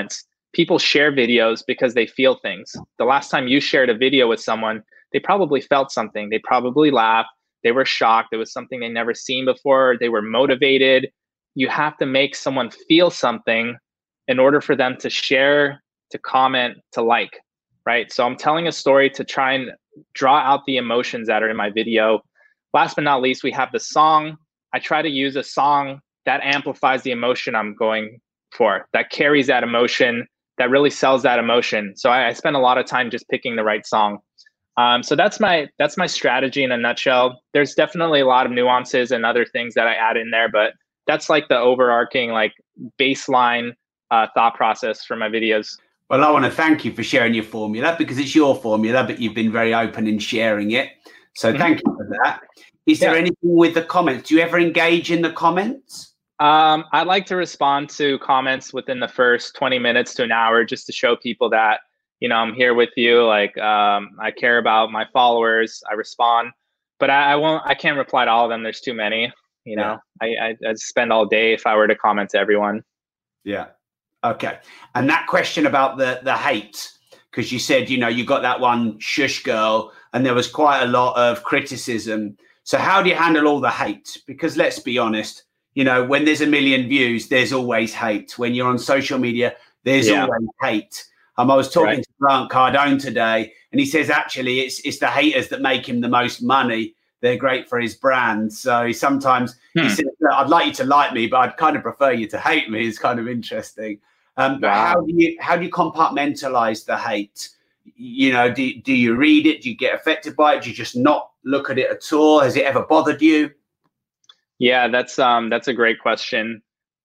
people share videos because they feel things. The last time you shared a video with someone, they probably felt something. They probably laughed. They were shocked. It was something they never seen before. They were motivated. You have to make someone feel something in order for them to share, to comment, to like, right? So I'm telling a story to try and draw out the emotions that are in my video. Last but not least, we have the song. I try to use a song that amplifies the emotion I'm going for, that carries that emotion, that really sells that emotion. So I, I spend a lot of time just picking the right song. Um, so that's my that's my strategy in a nutshell. There's definitely a lot of nuances and other things that I add in there, but that's like the overarching, like baseline uh, thought process for my videos. Well, I want to thank you for sharing your formula, because it's your formula, but you've been very open in sharing it. So mm-hmm. thank you for that. Is there yeah. anything with the comments? Do you ever engage in the comments? Um, I like to respond to comments within the first twenty minutes to an hour, just to show people that, you know, I'm here with you. Like, um, I care about my followers. I respond, but I, I won't. I can't reply to all of them. There's too many. You know, yeah. I, I I'd spend all day if I were to comment to everyone. Yeah. Okay. And that question about the the hate, because you said, you know, you got that one shush girl, and there was quite a lot of criticism. So how do you handle all the hate? Because let's be honest, you know, when there's a million views, there's always hate. When you're on social media, there's yeah. always hate. Um, I was talking right. to Grant Cardone today, and he says, actually, it's it's the haters that make him the most money. They're great for his brand. So he sometimes hmm. he says, I'd like you to like me, but I'd kind of prefer you to hate me. It's kind of interesting. Um, but wow. how do you how do you compartmentalize the hate? You know, do, do you read it? Do you get affected by it? Do you just not look at it at all? Has it ever bothered you? Yeah, that's um that's a great question.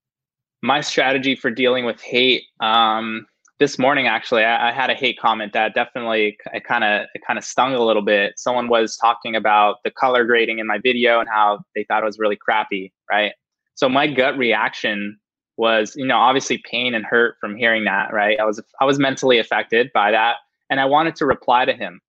My strategy for dealing with hate, um, this morning actually, I, I had a hate comment that definitely it kind of it kind of stung a little bit. Someone was talking about the color grading in my video and how they thought it was really crappy, right? So my gut reaction was, you know, obviously pain and hurt from hearing that, right? I was I was mentally affected by that, and I wanted to reply to him.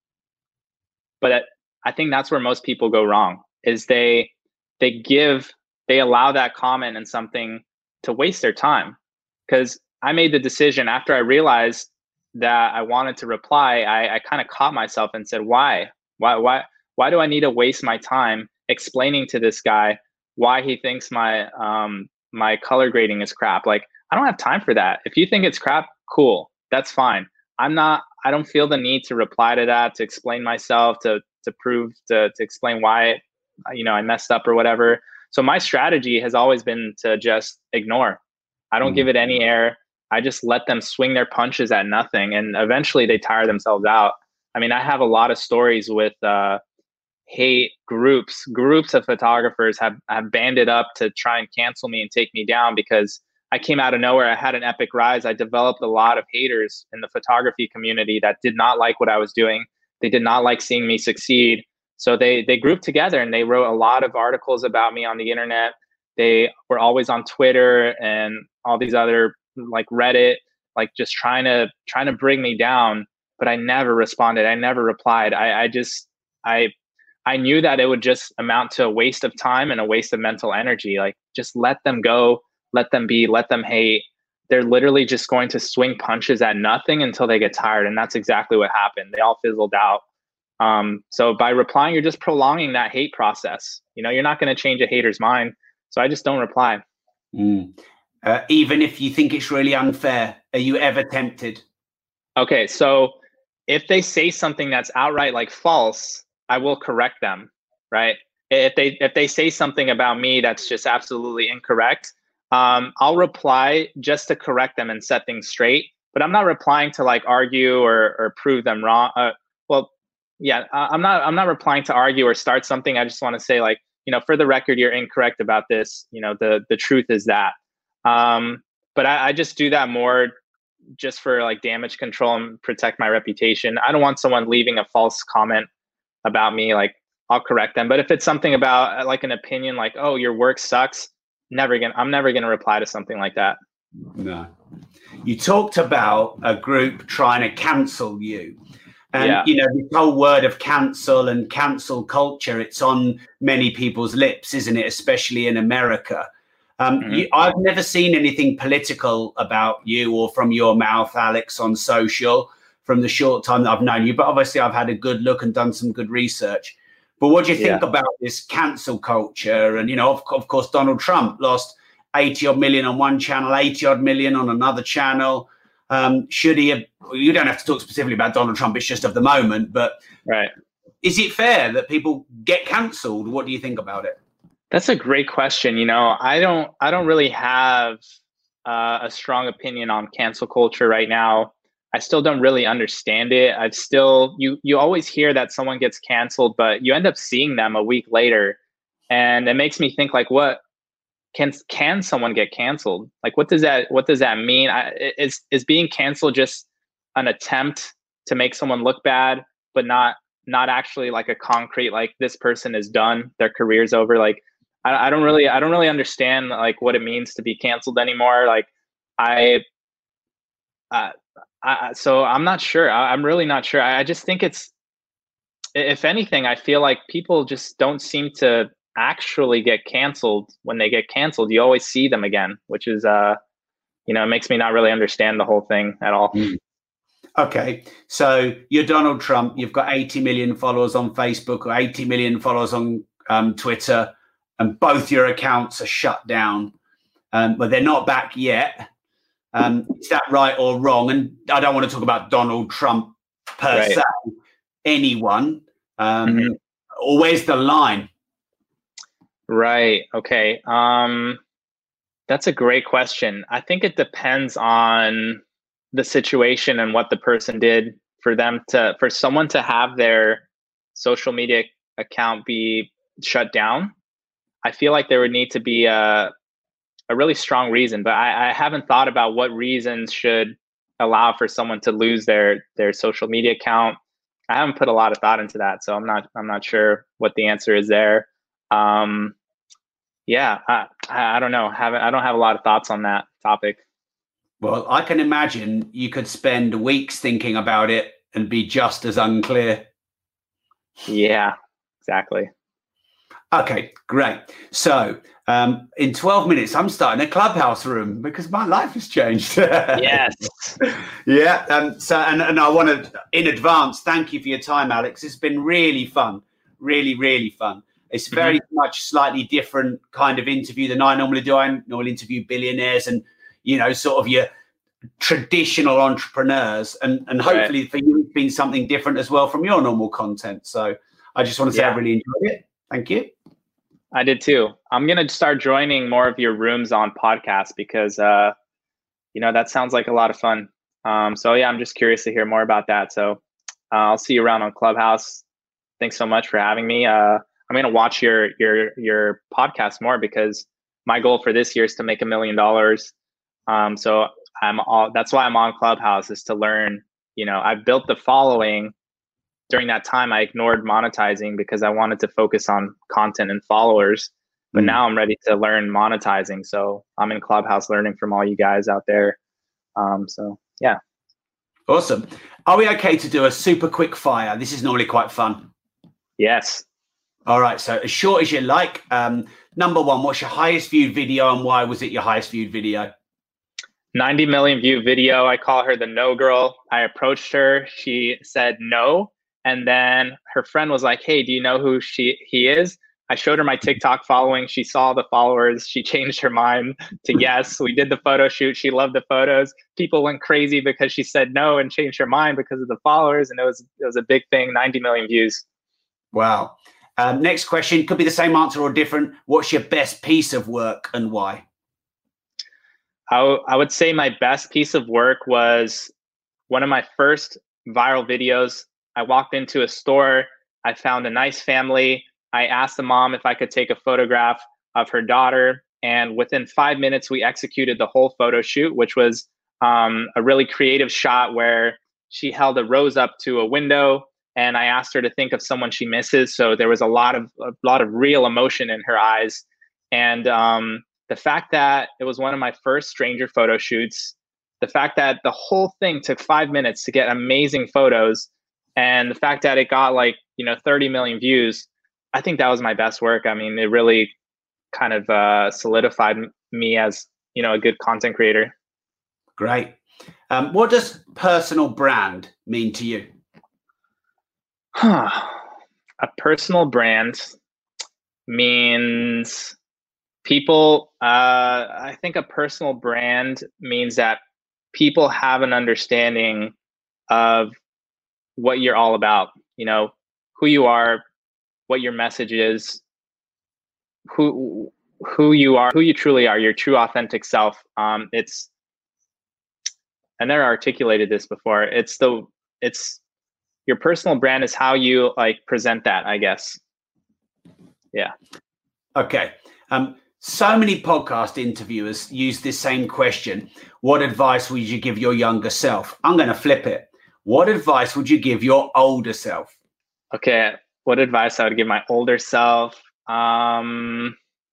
But I think that's where most people go wrong, is they they give they allow that comment and something to waste their time. Because I made the decision after I realized that I wanted to reply, I, I kind of caught myself and said, why? Why why why do I need to waste my time explaining to this guy why he thinks my um my color grading is crap? Like, I don't have time for that. If you think it's crap, cool, that's fine. I'm not, I don't feel the need to reply to that, to explain myself, to to prove, to to explain why, you know, I messed up or whatever. So my strategy has always been to just ignore. I don't mm-hmm. give it any air. I just let them swing their punches at nothing, and eventually they tire themselves out. I mean, I have a lot of stories with uh, hate groups. Groups of photographers have, have banded up to try and cancel me and take me down because I came out of nowhere. I had an epic rise. I developed a lot of haters in the photography community that did not like what I was doing. They did not like seeing me succeed. So they they grouped together and they wrote a lot of articles about me on the internet. They were always on Twitter and all these other, like Reddit, like just trying to trying to bring me down. But I never responded. I never replied. I, I just I I knew that it would just amount to a waste of time and a waste of mental energy. Like, just let them go, let them be, let them hate. They're literally just going to swing punches at nothing until they get tired. And that's exactly what happened. They all fizzled out. Um, so by replying, you're just prolonging that hate process. You know, you're not going to change a hater's mind. So I just don't reply. Mm. Uh, even if you think it's really unfair, are you ever tempted? Okay, so if they say something that's outright like false, I will correct them, right? If they if they say something about me that's just absolutely incorrect, um, I'll reply just to correct them and set things straight. But I'm not replying to like argue or or prove them wrong. Uh, well, yeah, I'm not I'm not replying to argue or start something. I just want to say, like, you know, for the record, you're incorrect about this. You know, the the truth is that. Um, but I, I just do that more just for like damage control and protect my reputation. I don't want someone leaving a false comment about me. Like, I'll correct them. But if it's something about like an opinion, like, oh, your work sucks, never gonna, I'm never going to reply to something like that. No. You talked about a group trying to cancel you. And, yeah. you know, this whole word of cancel and cancel culture, it's on many people's lips, isn't it? Especially in America. Um, Mm-hmm. you, I've never seen anything political about you or from your mouth, Alex, on social from the short time that I've known you. But obviously, I've had a good look and done some good research. But what do you think Yeah. about this cancel culture? And, you know, of, of course, Donald Trump lost eighty odd million on one channel, eighty odd million on another channel. Um, should he have, you don't have to talk specifically about Donald Trump, it's just of the moment. But right. Is it fair that people get cancelled? What do you think about it? That's a great question. You know, I don't, I don't really have uh, a strong opinion on cancel culture right now. I still don't really understand it. I've still, you, you always hear that someone gets canceled, but you end up seeing them a week later. And it makes me think like, what can, can someone get canceled? Like, what does that, what does that mean? I, is, is being canceled just an attempt to make someone look bad, but not, not actually like a concrete, like this person is done, their career's over? Like, I, I don't really, I don't really understand like what it means to be canceled anymore. Like I, uh, I, so I'm not sure. I, I'm really not sure. I, I just think it's, if anything, I feel like people just don't seem to actually get canceled. When they get canceled, you always see them again, which is, uh, you know, it makes me not really understand the whole thing at all. Mm. Okay, so you're Donald Trump. You've got eighty million followers on Facebook or eighty million followers on um, Twitter, and both your accounts are shut down, um, but they're not back yet. Um, is that right or wrong? And I don't want to talk about Donald Trump per Right. se, anyone. Um, Mhm. Or where's the line? Right. Okay. Um, that's a great question. I think it depends on the situation and what the person did for them to, for someone to have their social media account be shut down. I feel like there would need to be a, a really strong reason, but I, I haven't thought about what reasons should allow for someone to lose their, their social media account. I haven't put a lot of thought into that, so I'm not, I'm not sure what the answer is there. Um, yeah, I, I don't know. Haven't, I don't have a lot of thoughts on that topic. Well, I can imagine you could spend weeks thinking about it and be just as unclear. Yeah, exactly. Okay, great. So um, in twelve minutes, I'm starting a Clubhouse room because my life has changed. Yes. Yeah. Um, so, and, and I want to, in advance, thank you for your time, Alex. It's been really fun. Really, really fun. It's very mm-hmm. much slightly different kind of interview than I normally do. I normally interview billionaires and, you know, sort of your traditional entrepreneurs. And, and hopefully right. for you, it's been something different as well from your normal content. So I just want to say yeah. I really enjoyed it. Thank you. I did too. I'm going to start joining more of your rooms on podcasts because, uh, you know, that sounds like a lot of fun. Um, so yeah, I'm just curious to hear more about that. So uh, I'll see you around on Clubhouse. Thanks so much for having me. Uh, I'm going to watch your, your, your podcast more because my goal for this year is to make a million dollars. Um, so I'm all, that's why I'm on Clubhouse, is to learn. You know, I've built the following. During that time, I ignored monetizing because I wanted to focus on content and followers. But mm. now I'm ready to learn monetizing. So I'm in Clubhouse learning from all you guys out there. Um, so yeah. Awesome. Are we okay to do a super quick fire? This is normally quite fun. Yes. All right. So as short as you like. Um, number one, what's your highest viewed video and why was it your highest viewed video? ninety million view video. I call her the no girl. I approached her. She said no. And then her friend was like, hey, do you know who she he is? I showed her my TikTok following. She saw the followers. She changed her mind to yes. We did the photo shoot. She loved the photos. People went crazy because she said no and changed her mind because of the followers. And it was it was a big thing, ninety million views. Wow. Um, next question, could be the same answer or different. What's your best piece of work and why? I, w- I would say my best piece of work was one of my first viral videos. I walked into a store. I found a nice family. I asked the mom if I could take a photograph of her daughter. And within five minutes, we executed the whole photo shoot, which was um, a really creative shot where she held a rose up to a window. And I asked her to think of someone she misses. So there was a lot of a lot of real emotion in her eyes. And um, the fact that it was one of my first stranger photo shoots, the fact that the whole thing took five minutes to get amazing photos, and the fact that it got like, you know, thirty million views, I think that was my best work. I mean, it really kind of uh, solidified me as, you know, a good content creator. Great. Um, what does personal brand mean to you? Huh. A personal brand means people, uh, I think a personal brand means that people have an understanding of what you're all about, you know, who you are, what your message is, who who you are, who you truly are, your true authentic self. Um, it's, I never articulated this before. It's the, it's your personal brand is how you like present that, I guess. Yeah. Okay. Um, so many podcast interviewers use this same question. What advice would you give your younger self? I'm going to flip it. What advice would you give your older self? Okay. What advice I would give my older self? Um,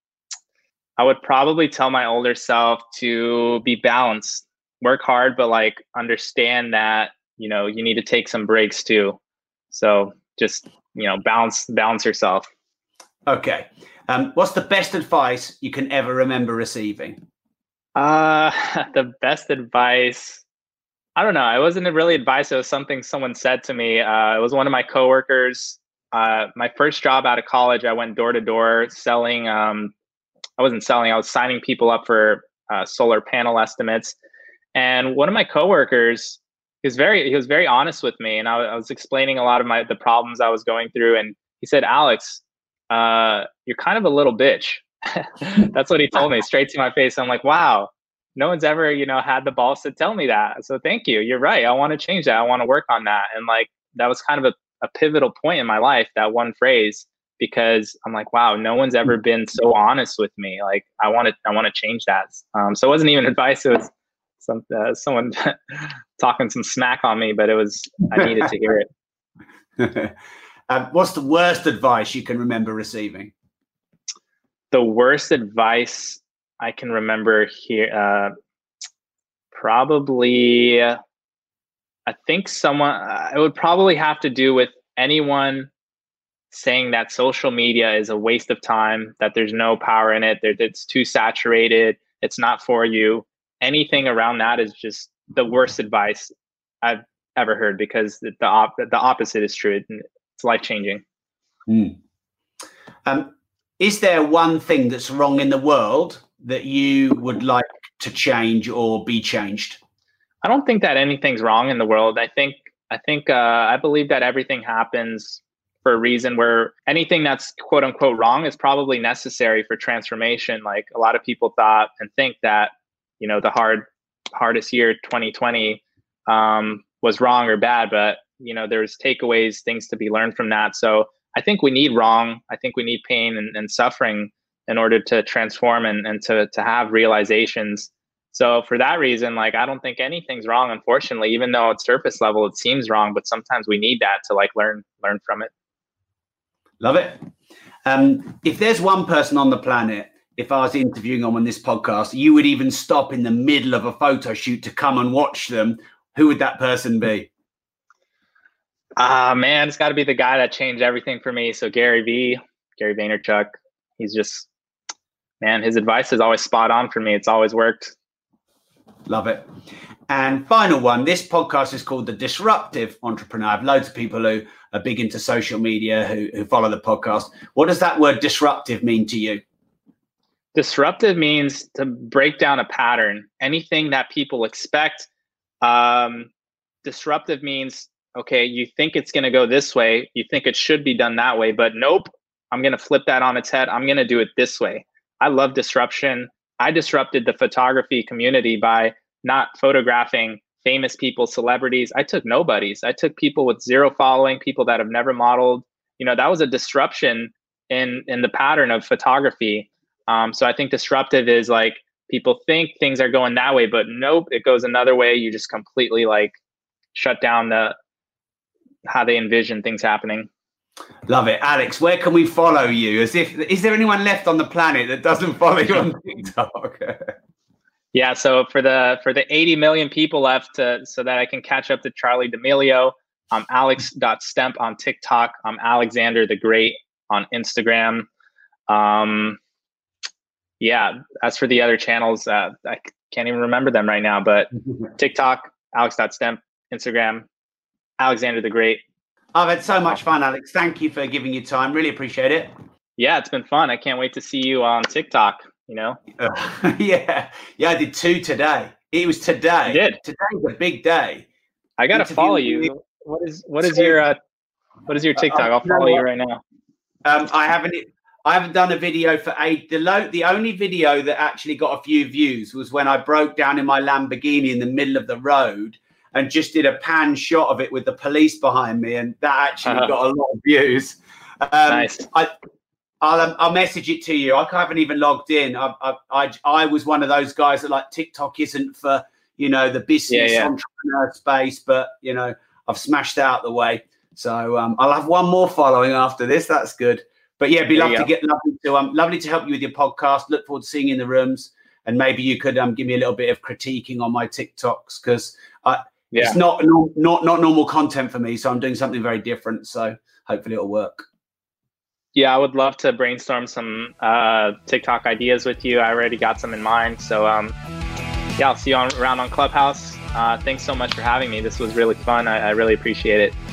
I would probably tell my older self to be balanced, work hard, but like understand that, you know, you need to take some breaks too. So just, you know, balance, balance yourself. Okay. Um, what's the best advice you can ever remember receiving? Uh, the best advice, I don't know. It wasn't really advice. It was something someone said to me. Uh, it was one of my coworkers. Uh, my first job out of college, I went door to door selling. Um, I wasn't selling. I was signing people up for uh, solar panel estimates. And one of my coworkers, he was very, he was very honest with me, and I, I was explaining a lot of my the problems I was going through. And he said, "Alex, uh, you're kind of a little bitch." That's what he told me straight to my face. I'm like, wow, no one's ever, you know, had the balls to tell me that. So thank you. You're right. I want to change that. I want to work on that. And like, that was kind of a, a pivotal point in my life, that one phrase, because I'm like, wow, no one's ever been so honest with me. Like, I want to, I want to change that. Um, so it wasn't even advice. It was some, uh, someone talking some smack on me, but it was, I needed to hear it. Um, what's the worst advice you can remember receiving? The worst advice I can remember here, uh, probably, I think someone, uh, it would probably have to do with anyone saying that social media is a waste of time, that there's no power in it, that it's too saturated, it's not for you. Anything around that is just the worst advice I've ever heard, because the the, op- the opposite is true. It's life-changing. Mm. Um, is there one thing that's wrong in the world that you would like to change or be changed? I don't think that anything's wrong in the world. I think, I think, uh, I believe that everything happens for a reason, where anything that's quote unquote wrong is probably necessary for transformation. Like, a lot of people thought and think that, you know, the hard, hardest year, twenty twenty, um, was wrong or bad, but, you know, there's takeaways, things to be learned from that. So I think we need wrong. I think we need pain and, and suffering in order to transform and, and to, to have realizations. So for that reason, like, I don't think anything's wrong, unfortunately, even though at surface level it seems wrong, but sometimes we need that to like learn, learn from it. Love it. Um, if there's one person on the planet, if I was interviewing them on this podcast, you would even stop in the middle of a photo shoot to come and watch them, who would that person be? Ah, uh, man, it's got to be the guy that changed everything for me. So Gary Vee, Gary Vaynerchuk, he's just, man, his advice is always spot on for me. It's always worked. Love it. And final one, this podcast is called The Disruptive Entrepreneur. I have loads of people who are big into social media who, who follow the podcast. What does that word disruptive mean to you? Disruptive means to break down a pattern, anything that people expect. Um, disruptive means, okay, you think it's going to go this way. You think it should be done that way, but nope, I'm going to flip that on its head. I'm going to do it this way. I love disruption. I disrupted the photography community by not photographing famous people, celebrities. I took nobodies. I took people with zero following, people that have never modeled. You know, that was a disruption in, in the pattern of photography. Um, so I think disruptive is like, people think things are going that way, but nope, it goes another way. You just completely like shut down the how they envision things happening. Love it. Alex, where can we follow you? As if, is there anyone left on the planet that doesn't follow you on TikTok? Yeah, so for the for the eighty million people left, to, so that I can catch up to Charli D'Amelio, I'm alex dot stemp on TikTok. I'm Alexander the Great on Instagram. Um, yeah, as for the other channels, uh, I can't even remember them right now, but TikTok, alex.stemp, Instagram, Alexander the Great. I've had so much fun, Alex. Thank you for giving your time. Really appreciate it. Yeah, it's been fun. I can't wait to see you on TikTok, you know? Uh, yeah. Yeah, I did two today. It was today. You did? Today's a big day. I got to follow you. What is what is your uh, what is your TikTok? I'll follow you right now. Um, I haven't I haven't done a video for eight. The lo- the only video that actually got a few views was when I broke down in my Lamborghini in the middle of the road and just did a pan shot of it with the police behind me, and that actually uh-huh. got a lot of views. Um, nice. I, I'll, um, I'll message it to you. I haven't even logged in. I, I, I, I was one of those guys that like TikTok isn't for, you know, the business yeah, yeah. entrepreneur space, but, you know, I've smashed out the way. So um, I'll have one more following after this. That's good. But yeah, it'd be lovely to get lovely to um lovely to help you with your podcast. Look forward to seeing you in the rooms, and maybe you could um give me a little bit of critiquing on my TikToks, because I yeah. it's not not not normal content for me. So I'm doing something very different. So hopefully it'll work. Yeah, I would love to brainstorm some uh, TikTok ideas with you. I already got some in mind. So um, yeah, I'll see you on, around on Clubhouse. Uh, thanks so much for having me. This was really fun. I, I really appreciate it.